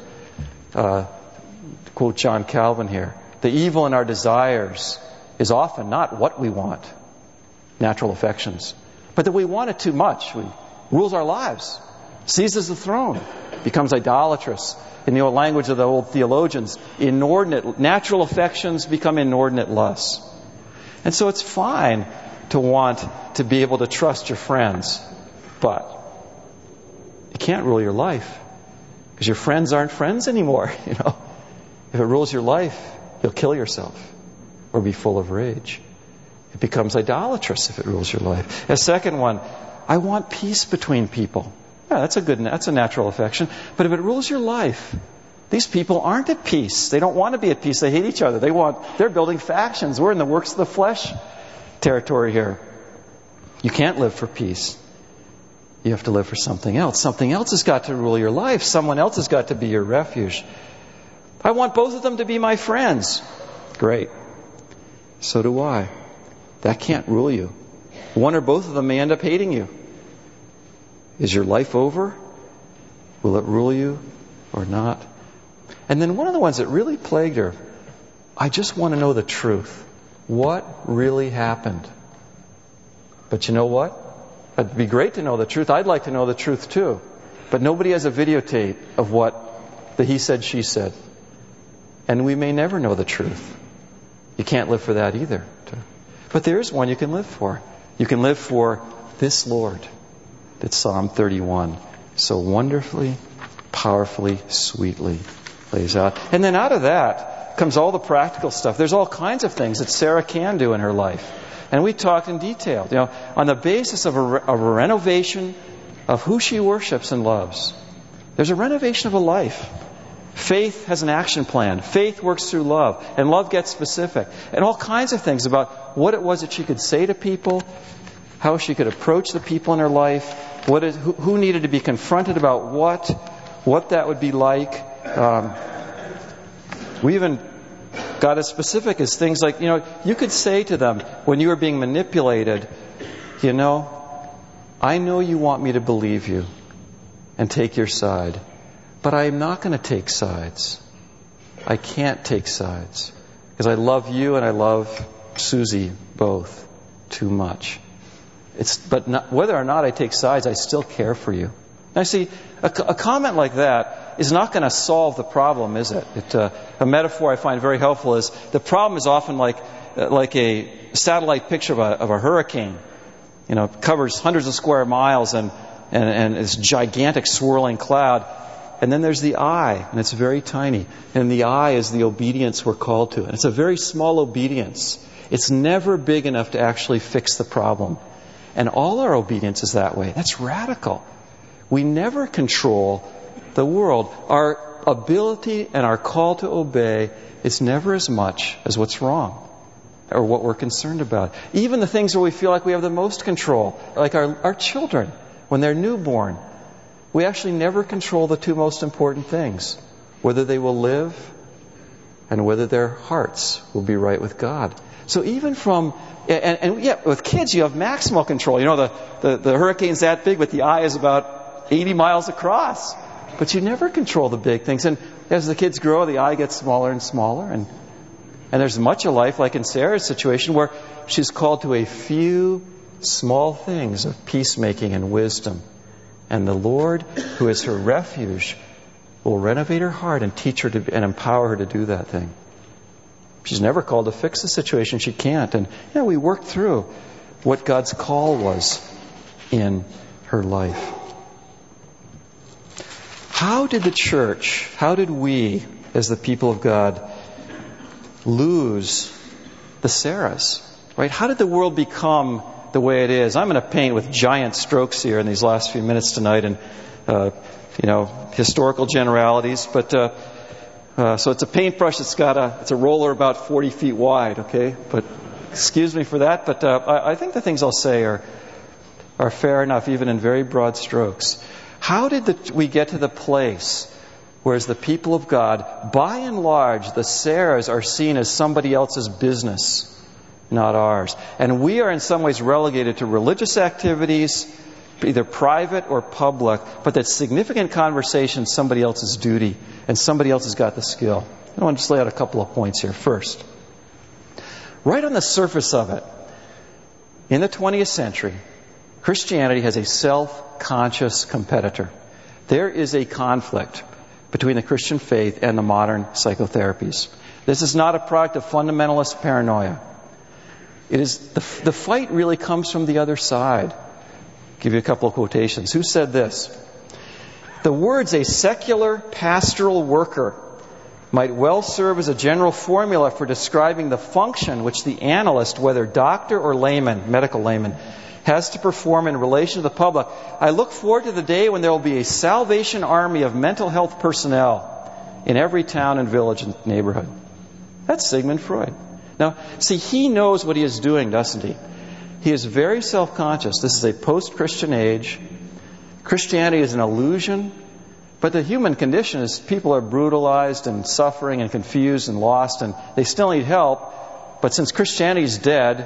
quote John Calvin here, the evil in our desires is often not what we want, natural affections, but that we want it too much. It rules our lives, seizes the throne, becomes idolatrous. In the old language of the old theologians, natural affections become inordinate lusts. And so it's fine to want to be able to trust your friends, but it can't rule your life, because your friends aren't friends anymore. If it rules your life, you'll kill yourself or be full of rage. It becomes idolatrous if it rules your life. A second one, I want peace between people. Yeah, that's a natural affection. But if it rules your life, these people aren't at peace. They don't want to be at peace. They hate each other. They're building factions. We're in the works of the flesh territory here. You can't live for peace. You have to live for something else. Something else has got to rule your life. Someone else has got to be your refuge. I want both of them to be my friends. Great. So do I. That can't rule you. One or both of them may end up hating you. Is your life over? Will it rule you or not? And then one of the ones that really plagued her, I just want to know the truth. What really happened? But you know what? It'd be great to know the truth. I'd like to know the truth too. But nobody has a videotape of what the he said, she said. And we may never know the truth. You can't live for that either. But there is one you can live for. You can live for this Lord that Psalm 31 so wonderfully, powerfully, sweetly lays out. And then out of that comes all the practical stuff. There's all kinds of things that Sarah can do in her life. And we talked in detail, on the basis of a renovation of who she worships and loves. There's a renovation of a life. Faith has an action plan. Faith works through love. And love gets specific. And all kinds of things about what it was that she could say to people, how she could approach the people in her life, who needed to be confronted about what that would be like. We even got as specific as things like, you could say to them when you were being manipulated, I know you want me to believe you and take your side. But I'm not going to take sides. I can't take sides. Because I love you and I love Susie both too much. Whether or not I take sides, I still care for you. Now see, a comment like that is not going to solve the problem, is it? A metaphor I find very helpful is the problem is often like a satellite picture of a hurricane. covers hundreds of square miles and this gigantic swirling cloud. And then there's the eye, and it's very tiny. And the eye is the obedience we're called to. And it's a very small obedience. It's never big enough to actually fix the problem. And all our obedience is that way. That's radical. We never control the world. Our ability and our call to obey is never as much as what's wrong or what we're concerned about. Even the things where we feel like we have the most control, like our children, when they're newborn, we actually never control the two most important things, whether they will live and whether their hearts will be right with God. So even with kids, you have maximal control. The hurricane's that big, but the eye is about 80 miles across. But you never control the big things. And as the kids grow, the eye gets smaller and smaller. And there's much of life, like in Sarah's situation, where she's called to a few small things of peacemaking and wisdom. And the Lord, who is her refuge, will renovate her heart and teach her and empower her to do that thing. She's never called to fix the situation. She can't. And we worked through what God's call was in her life. How did the church, how did we, as the people of God, lose the Sarahs? Right? How did the world become the way it is? I'm going to paint with giant strokes here in these last few minutes tonight, and historical generalities. But so it's a paintbrush that's it's a roller about 40 feet wide. Okay, but excuse me for that. But I think the things I'll say are fair enough, even in very broad strokes. How did we get to the place where, as the people of God, by and large, the Sarahs are seen as somebody else's business, not ours? And we are in some ways relegated to religious activities, either private or public, but that significant conversation is somebody else's duty, and somebody else has got the skill. I want to just lay out a couple of points here. First, right on the surface of it, in the 20th century, Christianity has a self-conscious competitor. There is a conflict between the Christian faith and the modern psychotherapies. This is not a product of fundamentalist paranoia. It is the fight really comes from the other side. I'll give you a couple of quotations. Who said this? The words "a secular pastoral worker" might well serve as a general formula for describing the function which the analyst, whether doctor or layman, medical layman, has to perform in relation to the public. I look forward to the day when there will be a Salvation Army of mental health personnel in every town and village and neighborhood. That's Sigmund Freud. Now, see, he knows what he is doing, doesn't he? He is very self-conscious. This is a post-Christian age. Christianity is an illusion. But the human condition is people are brutalized and suffering and confused and lost, and they still need help. But since Christianity is dead,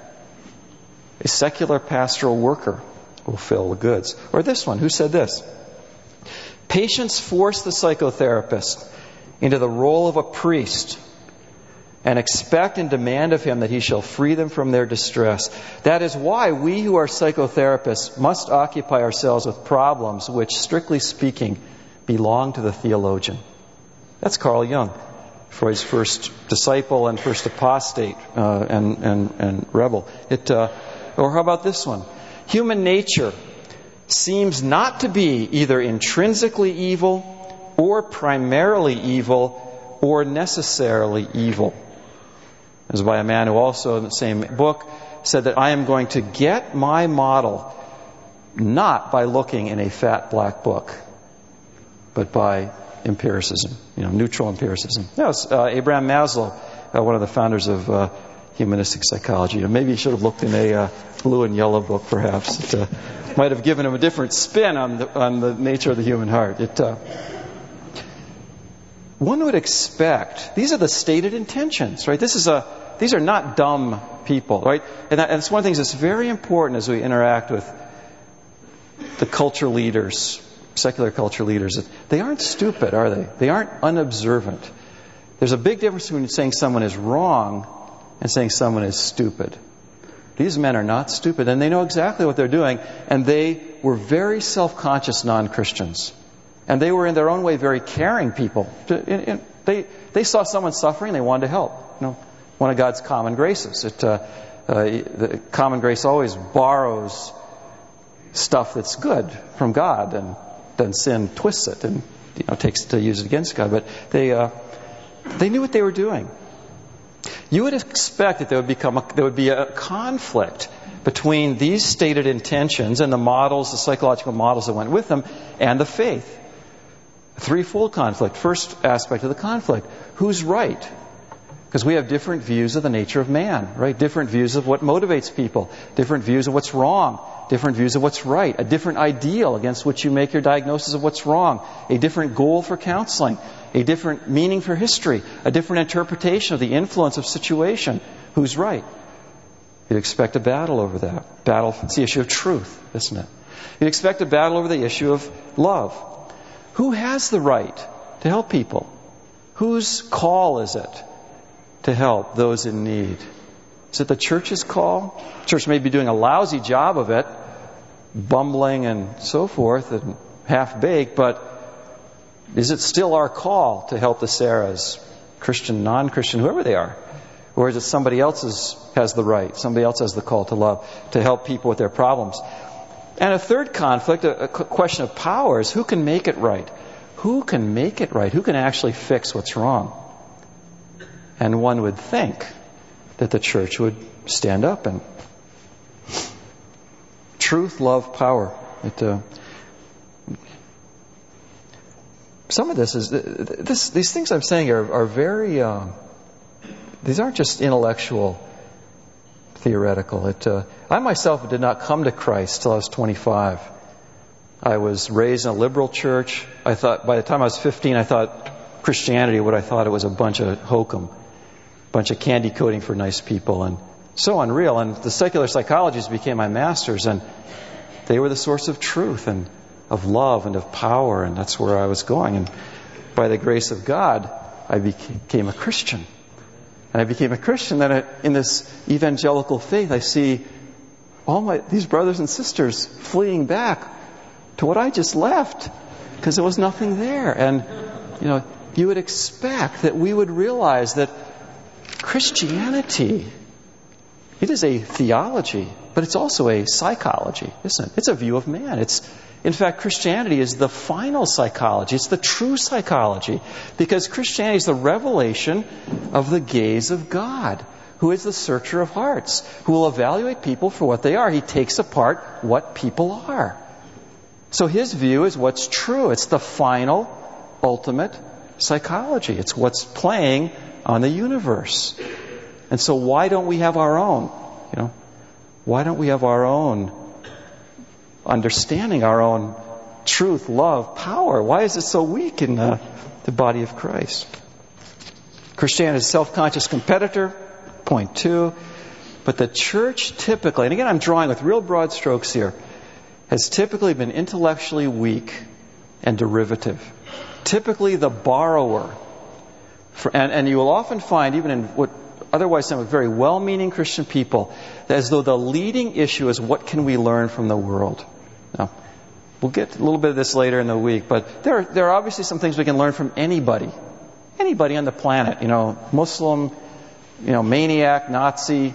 a secular pastoral worker will fill the goods. Or this one, who said this? Patients force the psychotherapist into the role of a priest and expect and demand of him that he shall free them from their distress. That is why we who are psychotherapists must occupy ourselves with problems which, strictly speaking, belong to the theologian. That's Carl Jung, Freud's first disciple and first apostate and rebel. Or how about this one? Human nature seems not to be either intrinsically evil or primarily evil or necessarily evil. This is by a man who also in the same book said that I am going to get my model not by looking in a fat black book, but by empiricism, neutral empiricism. That was Abraham Maslow, one of the founders of humanistic psychology. Maybe he should have looked in a blue and yellow book, perhaps. It might have given him a different spin on the nature of the human heart. One would expect, these are the stated intentions, right? These are not dumb people, right? And it's one of the things that's very important as we interact with the culture leaders, secular culture leaders. They aren't stupid, are they? They aren't unobservant. There's a big difference between saying someone is wrong and saying someone is stupid. These men are not stupid, and they know exactly what they're doing, and they were very self-conscious non-Christians. And they were, in their own way, very caring people. They saw someone suffering, they wanted to help. One of God's common graces. The common grace always borrows stuff that's good from God, and then sin twists it and takes it to use it against God. But they knew what they were doing. You would expect that there would be a conflict between these stated intentions and the models, the psychological models that went with them, and the faith. A threefold conflict. First aspect of the conflict: who's right? Because we have different views of the nature of man, right? Different views of what motivates people, different views of what's wrong, different views of what's right, a different ideal against which you make your diagnosis of what's wrong, a different goal for counseling, a different meaning for history, a different interpretation of the influence of situation. Who's right? You'd expect a battle over that. Battle, it's the issue of truth, isn't it? You'd expect a battle over the issue of love. Who has the right to help people? Whose call is it to help those in need? Is it the church's call? The church may be doing a lousy job of it, bumbling and so forth, and half-baked, but is it still our call to help the Sarahs, Christian, non-Christian, whoever they are? Or is it somebody else has the right, somebody else has the call to love, to help people with their problems? And a third conflict, a question of power, is who can make it right? Who can make it right? Who can actually fix what's wrong? And one would think that the church would stand up and truth, love, power. Some of this is these things I'm saying are very. These aren't just intellectual, theoretical. I myself did not come to Christ till I was 25. I was raised in a liberal church. I thought by the time I was 15, I thought Christianity, what I thought it was a bunch of hokum, a bunch of candy coating for nice people, and so unreal. And the secular psychologies became my masters, and they were the source of truth and of love and of power, and that's where I was going. And by the grace of God, I became a Christian. And I became a Christian. Then in this evangelical faith, I see these brothers and sisters fleeing back to what I just left, because there was nothing there. And you would expect that we would realize that Christianity, it is a theology, but it's also a psychology, isn't it? It's a view of man. In fact, Christianity is the final psychology. It's the true psychology, because Christianity is the revelation of the gaze of God, who is the searcher of hearts, who will evaluate people for what they are. He takes apart what people are. So his view is what's true. It's the final, ultimate psychology. It's what's playing on the universe. And so why don't we have our own? Why don't we have our own understanding, our own truth, love, power? Why is it so weak in the body of Christ? Christianity is a self-conscious competitor, point 2. But the church typically, and again I'm drawing with real broad strokes here, has typically been intellectually weak and derivative. Typically the borrower. And you will often find, even in what otherwise some very well-meaning Christian people, as though the leading issue is what can we learn from the world. Now, we'll get a little bit of this later in the week, but there are obviously some things we can learn from anybody on the planet. Muslim, maniac, Nazi,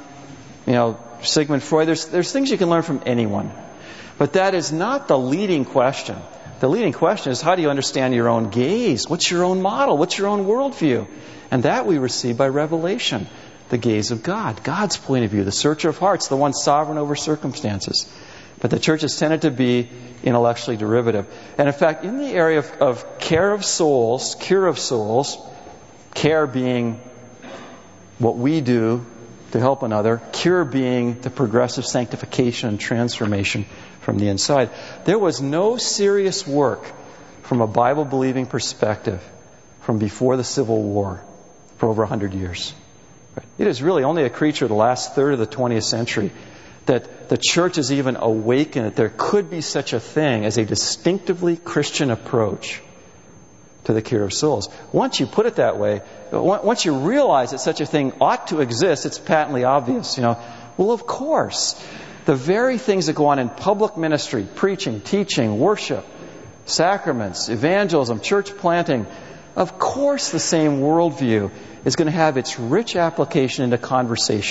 Sigmund Freud. There's things you can learn from anyone. But that is not the leading question. The leading question is, how do you understand your own gaze? What's your own model? What's your own worldview? And that we receive by revelation, the gaze of God, God's point of view, the searcher of hearts, the one sovereign over circumstances. But the church has tended to be intellectually derivative. And in fact, in the area of care of souls, cure of souls, care being what we do to help another, cure being the progressive sanctification and transformation from the inside, there was no serious work from a Bible-believing perspective from before the Civil War for over 100 years. It is really only a creature of the last third of the 20th century that the church has even awakened that there could be such a thing as a distinctively Christian approach to the cure of souls. Once you put it that way, once you realize that such a thing ought to exist, it's patently obvious. Well, of course, the very things that go on in public ministry, preaching, teaching, worship, sacraments, evangelism, church planting, of course the same worldview is going to have its rich application into conversation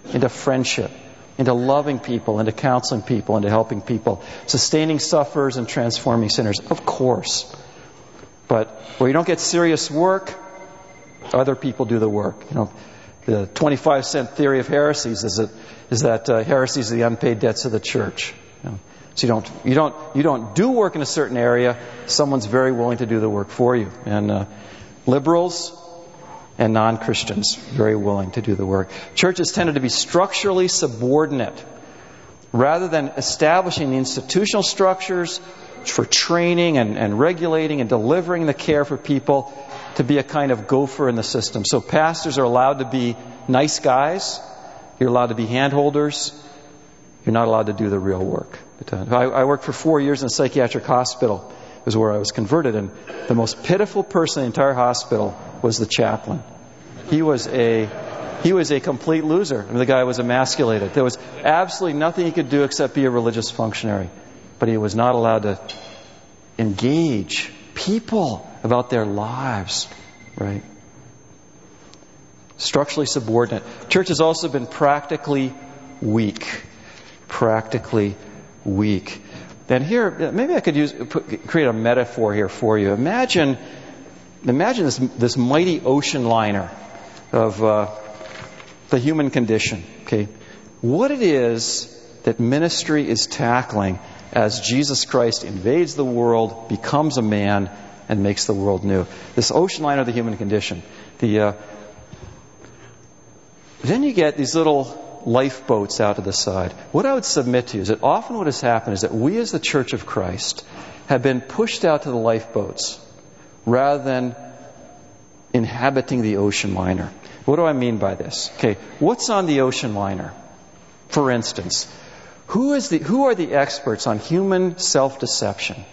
into friendship, into loving people, into counseling people, into helping people, sustaining sufferers and transforming sinners. Of course. But where you don't get serious work, other people do the work. The 25-cent theory of heresies is that heresies are the unpaid debts of the church. So you don't do work in a certain area. Someone's very willing to do the work for you. And liberals and non-Christians very willing to do the work. Churches tended to be structurally subordinate rather than establishing the institutional structures for training and regulating and delivering the care for people to be a kind of gopher in the system. So pastors are allowed to be nice guys. You're allowed to be handholders. You're not allowed to do the real work. I worked for 4 years in a psychiatric hospital. It was where I was converted, and the most pitiful person in the entire hospital was the chaplain. He was a complete loser. The guy was emasculated. There was absolutely nothing he could do except be a religious functionary. But he was not allowed to engage people about their lives, right? Structurally subordinate. Church has also been practically weak. Practically weak. And here, maybe I could create a metaphor here for you. Imagine this mighty ocean liner of the human condition. Okay, what it is that ministry is tackling as Jesus Christ invades the world, becomes a man, and makes the world new. This ocean liner of the human condition. Then you get these little lifeboats out to the side. What I would submit to you is that often what has happened is that we as the Church of Christ have been pushed out to the lifeboats rather than inhabiting the ocean liner. What do I mean by this? Okay, what's on the ocean liner? For instance, who are the experts on human self-deception?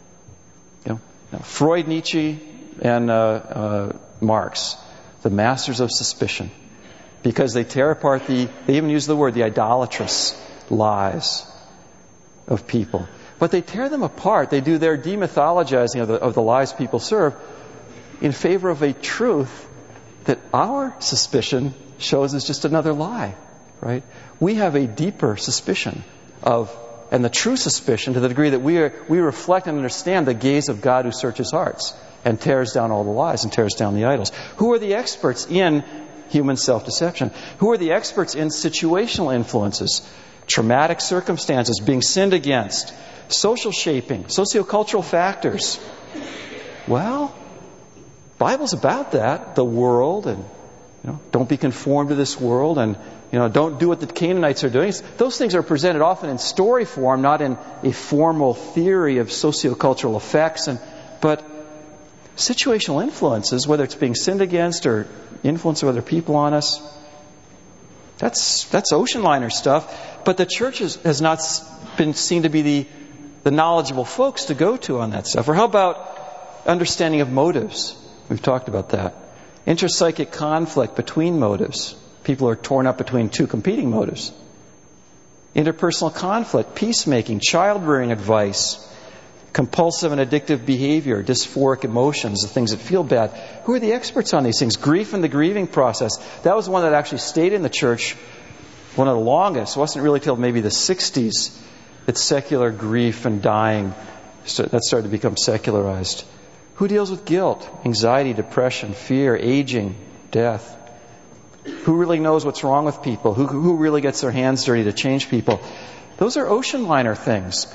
Freud, Nietzsche, and Marx, the masters of suspicion. Because they tear apart they even use the word, the idolatrous lies of people. But they tear them apart. They do their demythologizing of the lies people serve in favor of a truth that our suspicion shows is just another lie, right? We have a deeper suspicion and the true suspicion to the degree that we reflect and understand the gaze of God who searches hearts and tears down all the lies and tears down the idols. Who are the experts in human self-deception? Who are the experts in situational influences, traumatic circumstances, being sinned against, social shaping, sociocultural factors? Well, Bible's about that, the world, and don't be conformed to this world, and don't do what the Canaanites are doing. Those things are presented often in story form, not in a formal theory of sociocultural effects. But situational influences, whether it's being sinned against or influence of other people on us, that's ocean liner stuff. But the church has not been seen to be the knowledgeable folks to go to on that stuff. Or how about understanding of motives? We've talked about that. Interpsychic conflict between motives. People are torn up between two competing motives. Interpersonal conflict, peacemaking, child-rearing advice, compulsive and addictive behavior, dysphoric emotions, the things that feel bad. Who are the experts on these things? Grief and the grieving process. That was one that actually stayed in the church one of the longest. It wasn't really till maybe the 60s that secular grief and dying that started to become secularized. Who deals with guilt, anxiety, depression, fear, aging, death? Who really knows what's wrong with people? Who really gets their hands dirty to change people? Those are ocean liner things.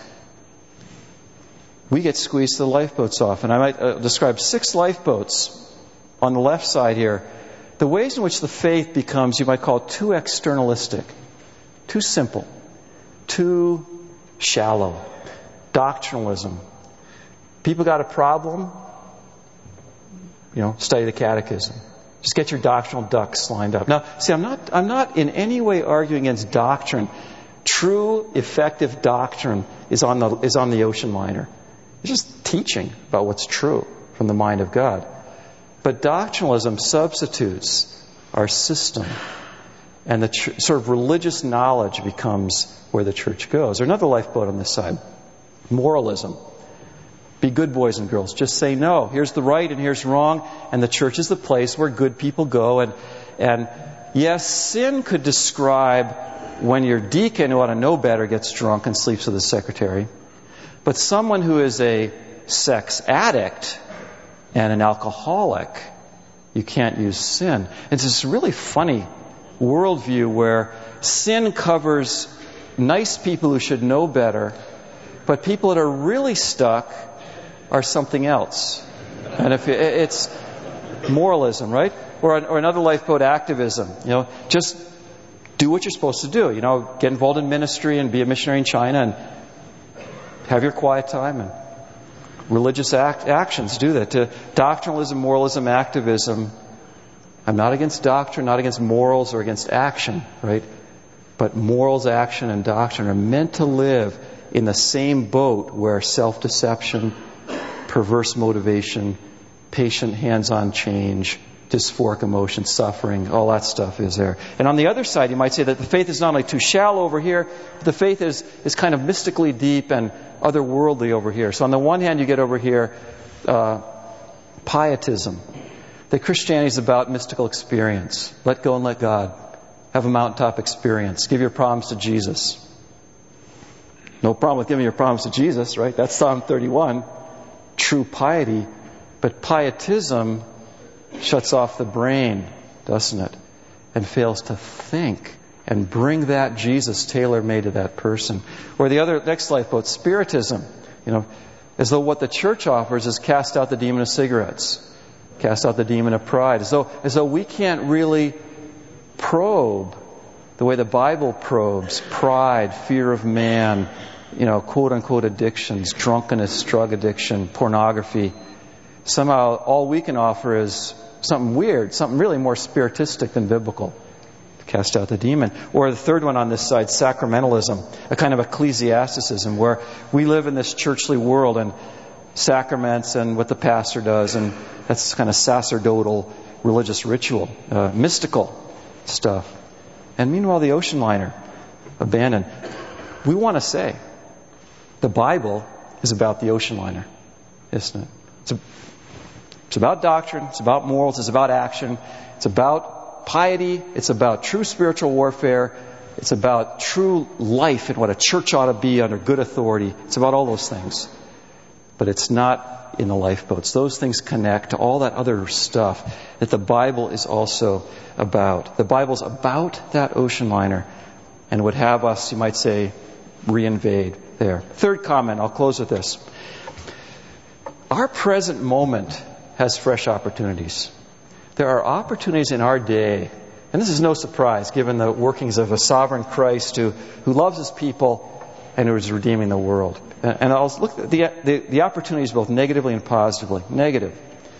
We get squeezed to the lifeboats off. And I might describe 6 lifeboats on the left side here. The ways in which the faith becomes, you might call it, too externalistic, too simple, too shallow. Doctrinalism. People got a problem? Study the catechism. Just get your doctrinal ducks lined up. Now, see, I'm not in any way arguing against doctrine. True, effective doctrine is on the ocean liner. It's just teaching about what's true from the mind of God. But doctrinalism substitutes our system, and the sort of religious knowledge becomes where the church goes. There's another lifeboat on this side. Moralism. Be good boys and girls. Just say no. Here's the right and here's wrong. And the church is the place where good people go. And yes, sin could describe when your deacon who ought to know better gets drunk and sleeps with his secretary. But someone who is a sex addict and an alcoholic, you can't use sin. It's this really funny worldview where sin covers nice people who should know better, but people that are really stuck are something else. And if it's moralism, right? Or another lifeboat activism. Just do what you're supposed to do. Get involved in ministry and be a missionary in China and have your quiet time and religious actions. Do that. To doctrinalism, moralism, activism. I'm not against doctrine, not against morals or against action, right? But morals, action, and doctrine are meant to live in the same boat where self-deception, perverse motivation, patient hands-on change, dysphoric emotion, suffering, all that stuff is there. And on the other side, you might say that the faith is not only too shallow over here, but the faith is kind of mystically deep and otherworldly over here. So on the one hand, you get over here pietism. That Christianity is about mystical experience. Let go and let God. Have a mountaintop experience. Give your problems to Jesus. No problem with giving your problems to Jesus, right? That's Psalm 31. True piety. But pietism shuts off the brain, doesn't it? And fails to think and bring that Jesus tailor-made to that person. Or the other next lifeboat, spiritism. As though what the church offers is cast out the demon of cigarettes. Cast out the demon of pride. As though we can't really probe the way the Bible probes pride, fear of man, quote-unquote addictions, drunkenness, drug addiction, pornography. Somehow all we can offer is something weird, something really more spiritistic than biblical. Cast out the demon. Or the third one on this side, sacramentalism, a kind of ecclesiasticism where we live in this churchly world and sacraments and what the pastor does, and that's kind of sacerdotal religious ritual, mystical stuff. And meanwhile, the ocean liner, abandoned. We want to say the Bible is about the ocean liner, isn't it? It's about doctrine, it's about morals, it's about action, it's about piety, it's about true spiritual warfare, it's about true life and what a church ought to be under good authority. It's about all those things. But it's not in the lifeboats. Those things connect to all that other stuff that the Bible is also about. The Bible's about that ocean liner and would have us, you might say, reinvade there. Third comment, I'll close with this. Our present moment has fresh opportunities. There are opportunities in our day, and this is no surprise given the workings of a sovereign Christ who loves his people and who is redeeming the world. And I'll look at the opportunities both negatively and positively. Negative.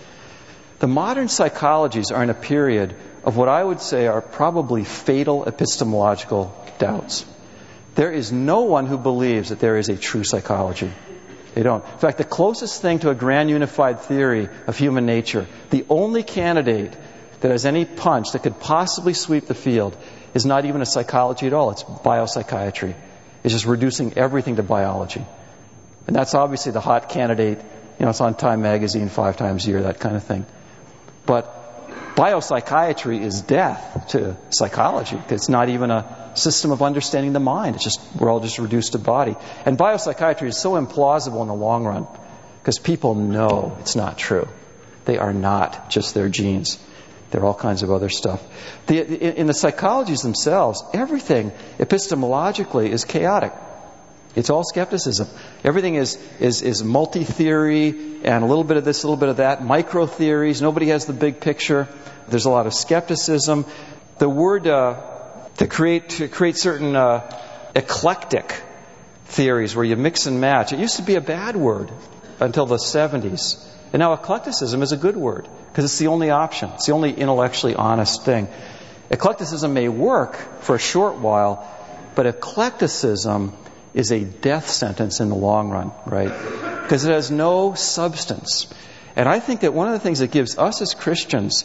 The modern psychologies are in a period of what I would say are probably fatal epistemological doubts. There is no one who believes that there is a true psychology. They don't. In fact, the closest thing to a grand unified theory of human nature, the only candidate that has any punch that could possibly sweep the field, is not even a psychology at all. It's biopsychiatry. It's just reducing everything to biology. And that's obviously the hot candidate. It's on Time magazine 5 times a year, that kind of thing. But biopsychiatry is death to psychology. It's not even a system of understanding the mind. It's just, we're all just reduced to body. And biopsychiatry is so implausible in the long run because people know it's not true. They are not just their genes. They're all kinds of other stuff. In the psychologies themselves, everything epistemologically is chaotic. It's all skepticism. Everything is multi-theory and a little bit of this, a little bit of that. Micro-theories. Nobody has the big picture. There's a lot of skepticism. The word to create certain eclectic theories where you mix and match. It used to be a bad word until the 70s. And now eclecticism is a good word because it's the only option. It's the only intellectually honest thing. Eclecticism may work for a short while, but eclecticism is a death sentence in the long run, right? Because it has no substance. And I think that one of the things that gives us as Christians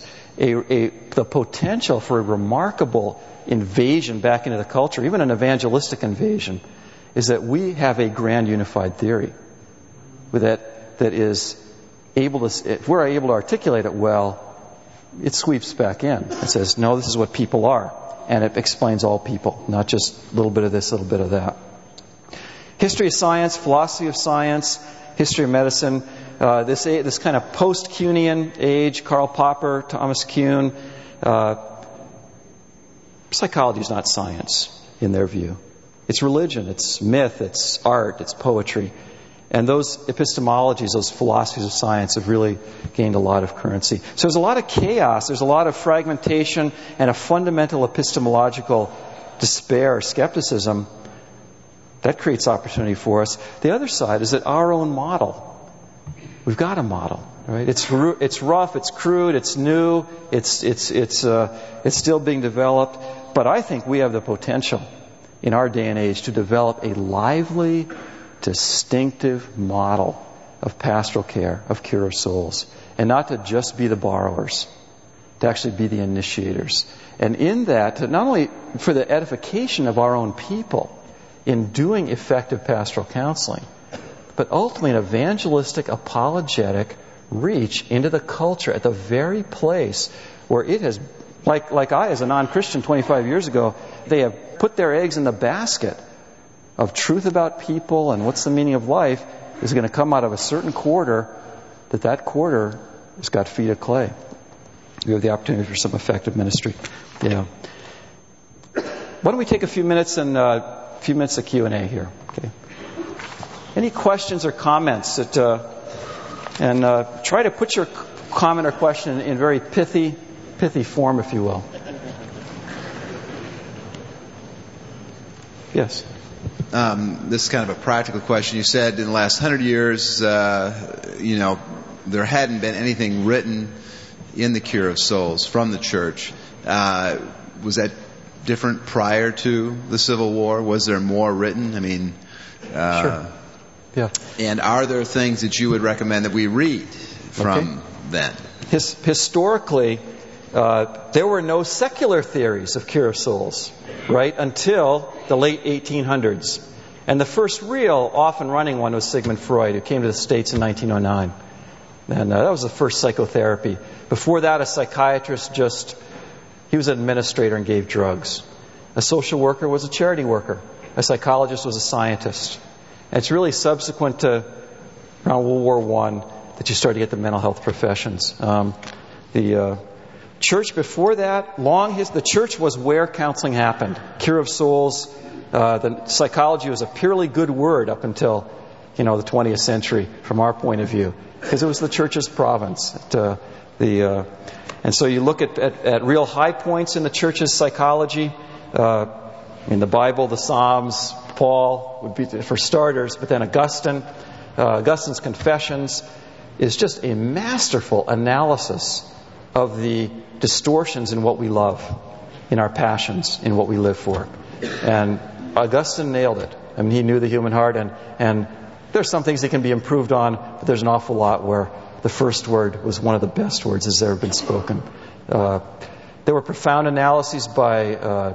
the potential for a remarkable invasion back into the culture, even an evangelistic invasion, is that we have a grand unified theory that is able to, if we're able to articulate it well, it sweeps back in and says, no, this is what people are. And it explains all people, not just a little bit of this, a little bit of that. History of science, philosophy of science, history of medicine, this kind of post-Kuhnian age, Karl Popper, Thomas Kuhn. Psychology is not science, in their view. It's religion, it's myth, it's art, it's poetry. And those epistemologies, those philosophies of science have really gained a lot of currency. So there's a lot of chaos, there's a lot of fragmentation and a fundamental epistemological despair, skepticism. That creates opportunity for us. The other side is that our own model. We've got a model, right? It's rough, it's crude, it's new, it's still being developed. But I think we have the potential in our day and age to develop a lively, distinctive model of pastoral care, of cure of souls, and not to just be the borrowers, to actually be the initiators. And in that, to not only for the edification of our own people in doing effective pastoral counseling, but ultimately an evangelistic, apologetic reach into the culture at the very place where it has, like I as a non-Christian 25 years ago, they have put their eggs in the basket of truth about people and what's the meaning of life is going to come out of a certain quarter, that quarter has got feet of clay. We have the opportunity for some effective ministry. Yeah. Why don't we take a few minutes of Q&A here? Okay. Any questions or comments that, and try to put your comment or question in very pithy form, if you will. Yes. This is kind of a practical question. You said in the last 100 years, there hadn't been anything written in the cure of souls from the church. Was that different prior to the Civil War? Was there more written? I mean, sure. Yeah. And are there things that you would recommend that we read from then? Historically, there were no secular theories of cure of souls, right, until the late 1800s. And the first real, often running one was Sigmund Freud, who came to the States in 1909. And that was the first psychotherapy. Before that, a psychiatrist he was an administrator and gave drugs. A social worker was a charity worker. A psychologist was a scientist. And it's really subsequent to around World War I that you start to get the mental health professions. The church before that, the church was where counseling happened. Cure of souls, the psychology was a purely good word up until, the 20th century from our point of view, because it was the church's province. And so you look at real high points in the church's psychology. In the Bible, the Psalms, Paul would be for starters, but then Augustine's Confessions is just a masterful analysis of the distortions in what we love, in our passions, in what we live for. And Augustine nailed it. I mean, he knew the human heart, and there's some things that can be improved on, but there's an awful lot where the first word was one of the best words that's ever been spoken. There were profound analyses by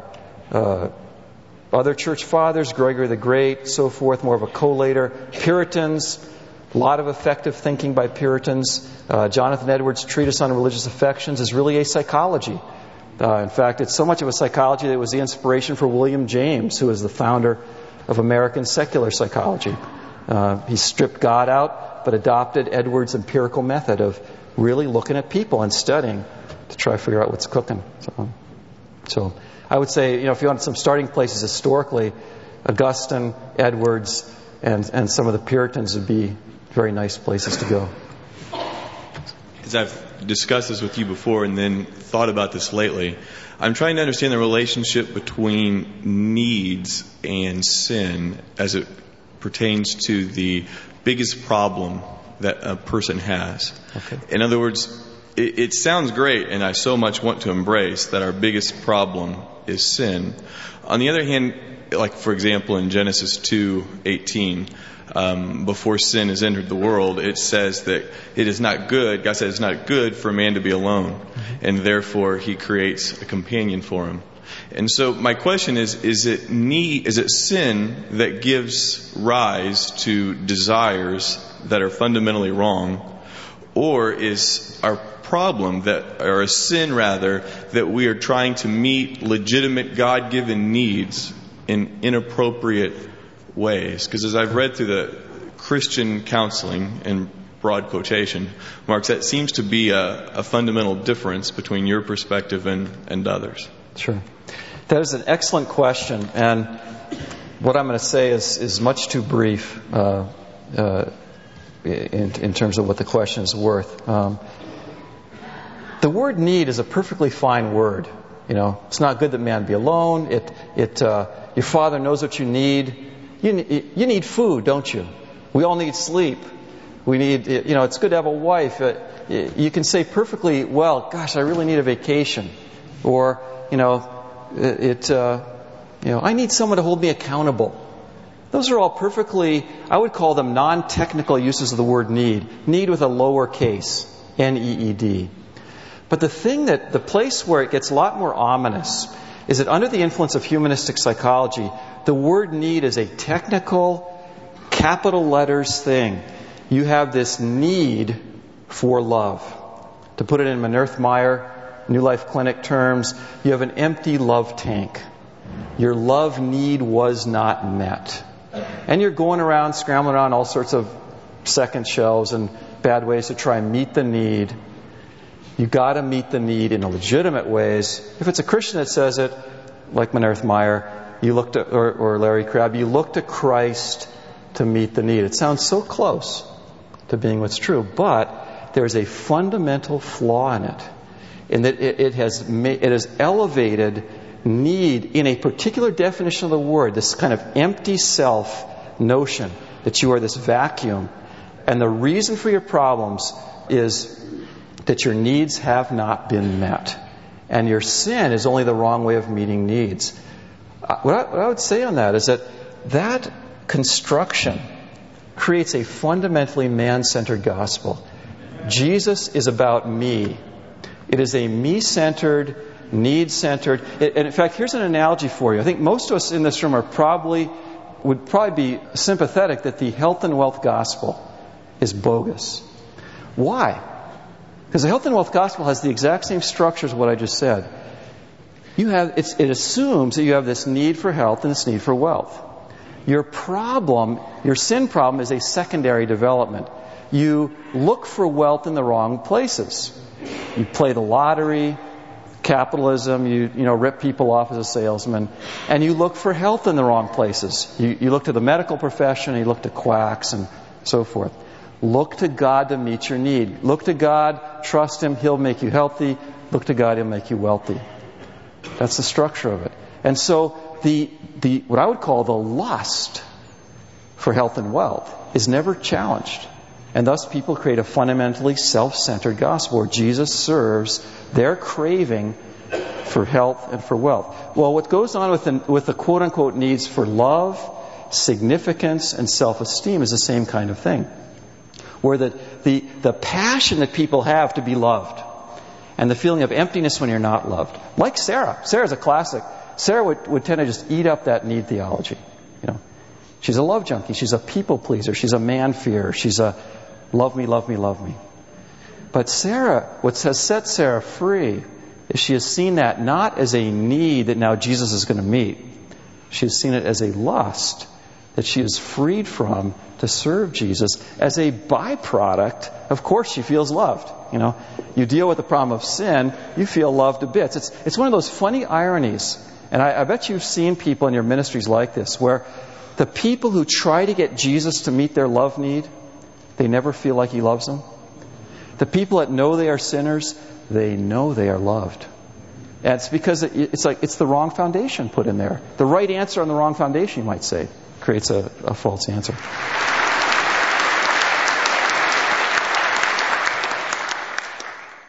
other church fathers, Gregory the Great, so forth, more of a collator. Puritans, a lot of effective thinking by Puritans. Jonathan Edwards' Treatise on Religious Affections is really a psychology. In fact, it's so much of a psychology that it was the inspiration for William James, who is the founder of American secular psychology. He stripped God out, but adopted Edwards' empirical method of really looking at people and studying to try to figure out what's cooking. So I would say, if you want some starting places historically, Augustine, Edwards, and some of the Puritans would be very nice places to go. As I've discussed this with you before and then thought about this lately, I'm trying to understand the relationship between needs and sin as it pertains to the biggest problem that a person has. Okay. In other words, it sounds great, and I so much want to embrace that our biggest problem is sin. On the other hand, like for example in Genesis 2:18, before sin has entered the world, it says that it is not good, God said it's not good for a man to be alone, and therefore He creates a companion for him. And so my question is it sin that gives rise to desires that are fundamentally wrong, or is our problem or a sin rather, that we are trying to meet legitimate God-given needs in inappropriate ways. Because as I've read through the Christian counseling in broad quotation marks, that seems to be a fundamental difference between your perspective and others. Sure. That is an excellent question, and what I'm going to say is much too brief in terms of what the question is worth. The word need is a perfectly fine word. It's not good that man be alone. Your Father knows what you need. You need food, don't you? We all need sleep. We need, it's good to have a wife. You can say perfectly well, gosh, I really need a vacation. Or, I need someone to hold me accountable. Those are all perfectly, I would call them non-technical uses of the word need. Need with a lower case, N-E-E-D. But the place where it gets a lot more ominous is that under the influence of humanistic psychology, the word need is a technical, capital letters thing. You have this need for love. To put it in Manurth Meyer, New Life Clinic terms, you have an empty love tank. Your love need was not met. And you're going around, scrambling around all sorts of second shelves and bad ways to try and meet the need. You got to meet the need in legitimate ways. If it's a Christian that says it, like Manurth Meyer, you look to, or Larry Crabb, you look to Christ to meet the need. It sounds so close to being what's true, but there's a fundamental flaw in it, in that it has elevated need in a particular definition of the word, this kind of empty self notion that you are this vacuum, and the reason for your problems is that your needs have not been met, and your sin is only the wrong way of meeting needs. What I would say on that is that construction creates a fundamentally man-centered gospel. Jesus is about me. It is a me-centered, need-centered. And in fact, here's an analogy for you. I think most of us in this room would probably be sympathetic that the health and wealth gospel is bogus. Why? Because the health and wealth gospel has the exact same structure as what I just said. It assumes that you have this need for health and this need for wealth. Your sin problem is a secondary development. You look for wealth in the wrong places. You play the lottery, capitalism, you rip people off as a salesman, and you look for health in the wrong places. You look to the medical profession, you look to quacks and so forth. Look to God to meet your need. Look to God, trust Him, He'll make you healthy. Look to God, He'll make you wealthy. That's the structure of it. And so what I would call the lust for health and wealth is never challenged. And thus people create a fundamentally self-centered gospel where Jesus serves their craving for health and for wealth. Well, what goes on with the quote-unquote needs for love, significance, and self-esteem is the same kind of thing. Where the passion that people have to be loved and the feeling of emptiness when you're not loved. Like Sarah. Sarah's a classic. Sarah would tend to just eat up that need theology. She's a love junkie. She's a people pleaser. She's a man-fearer. She's a love me, love me, love me. But Sarah, what has set Sarah free is she has seen that not as a need that now Jesus is going to meet. She has seen it as a lust that she is freed from to serve Jesus. As a byproduct, of course she feels loved. You deal with the problem of sin, you feel loved to bits. It's one of those funny ironies. And I bet you've seen people in your ministries like this, where the people who try to get Jesus to meet their love need, they never feel like He loves them. The people that know they are sinners, they know they are loved. And it's because it's the wrong foundation put in there. The right answer on the wrong foundation, you might say, creates a false answer.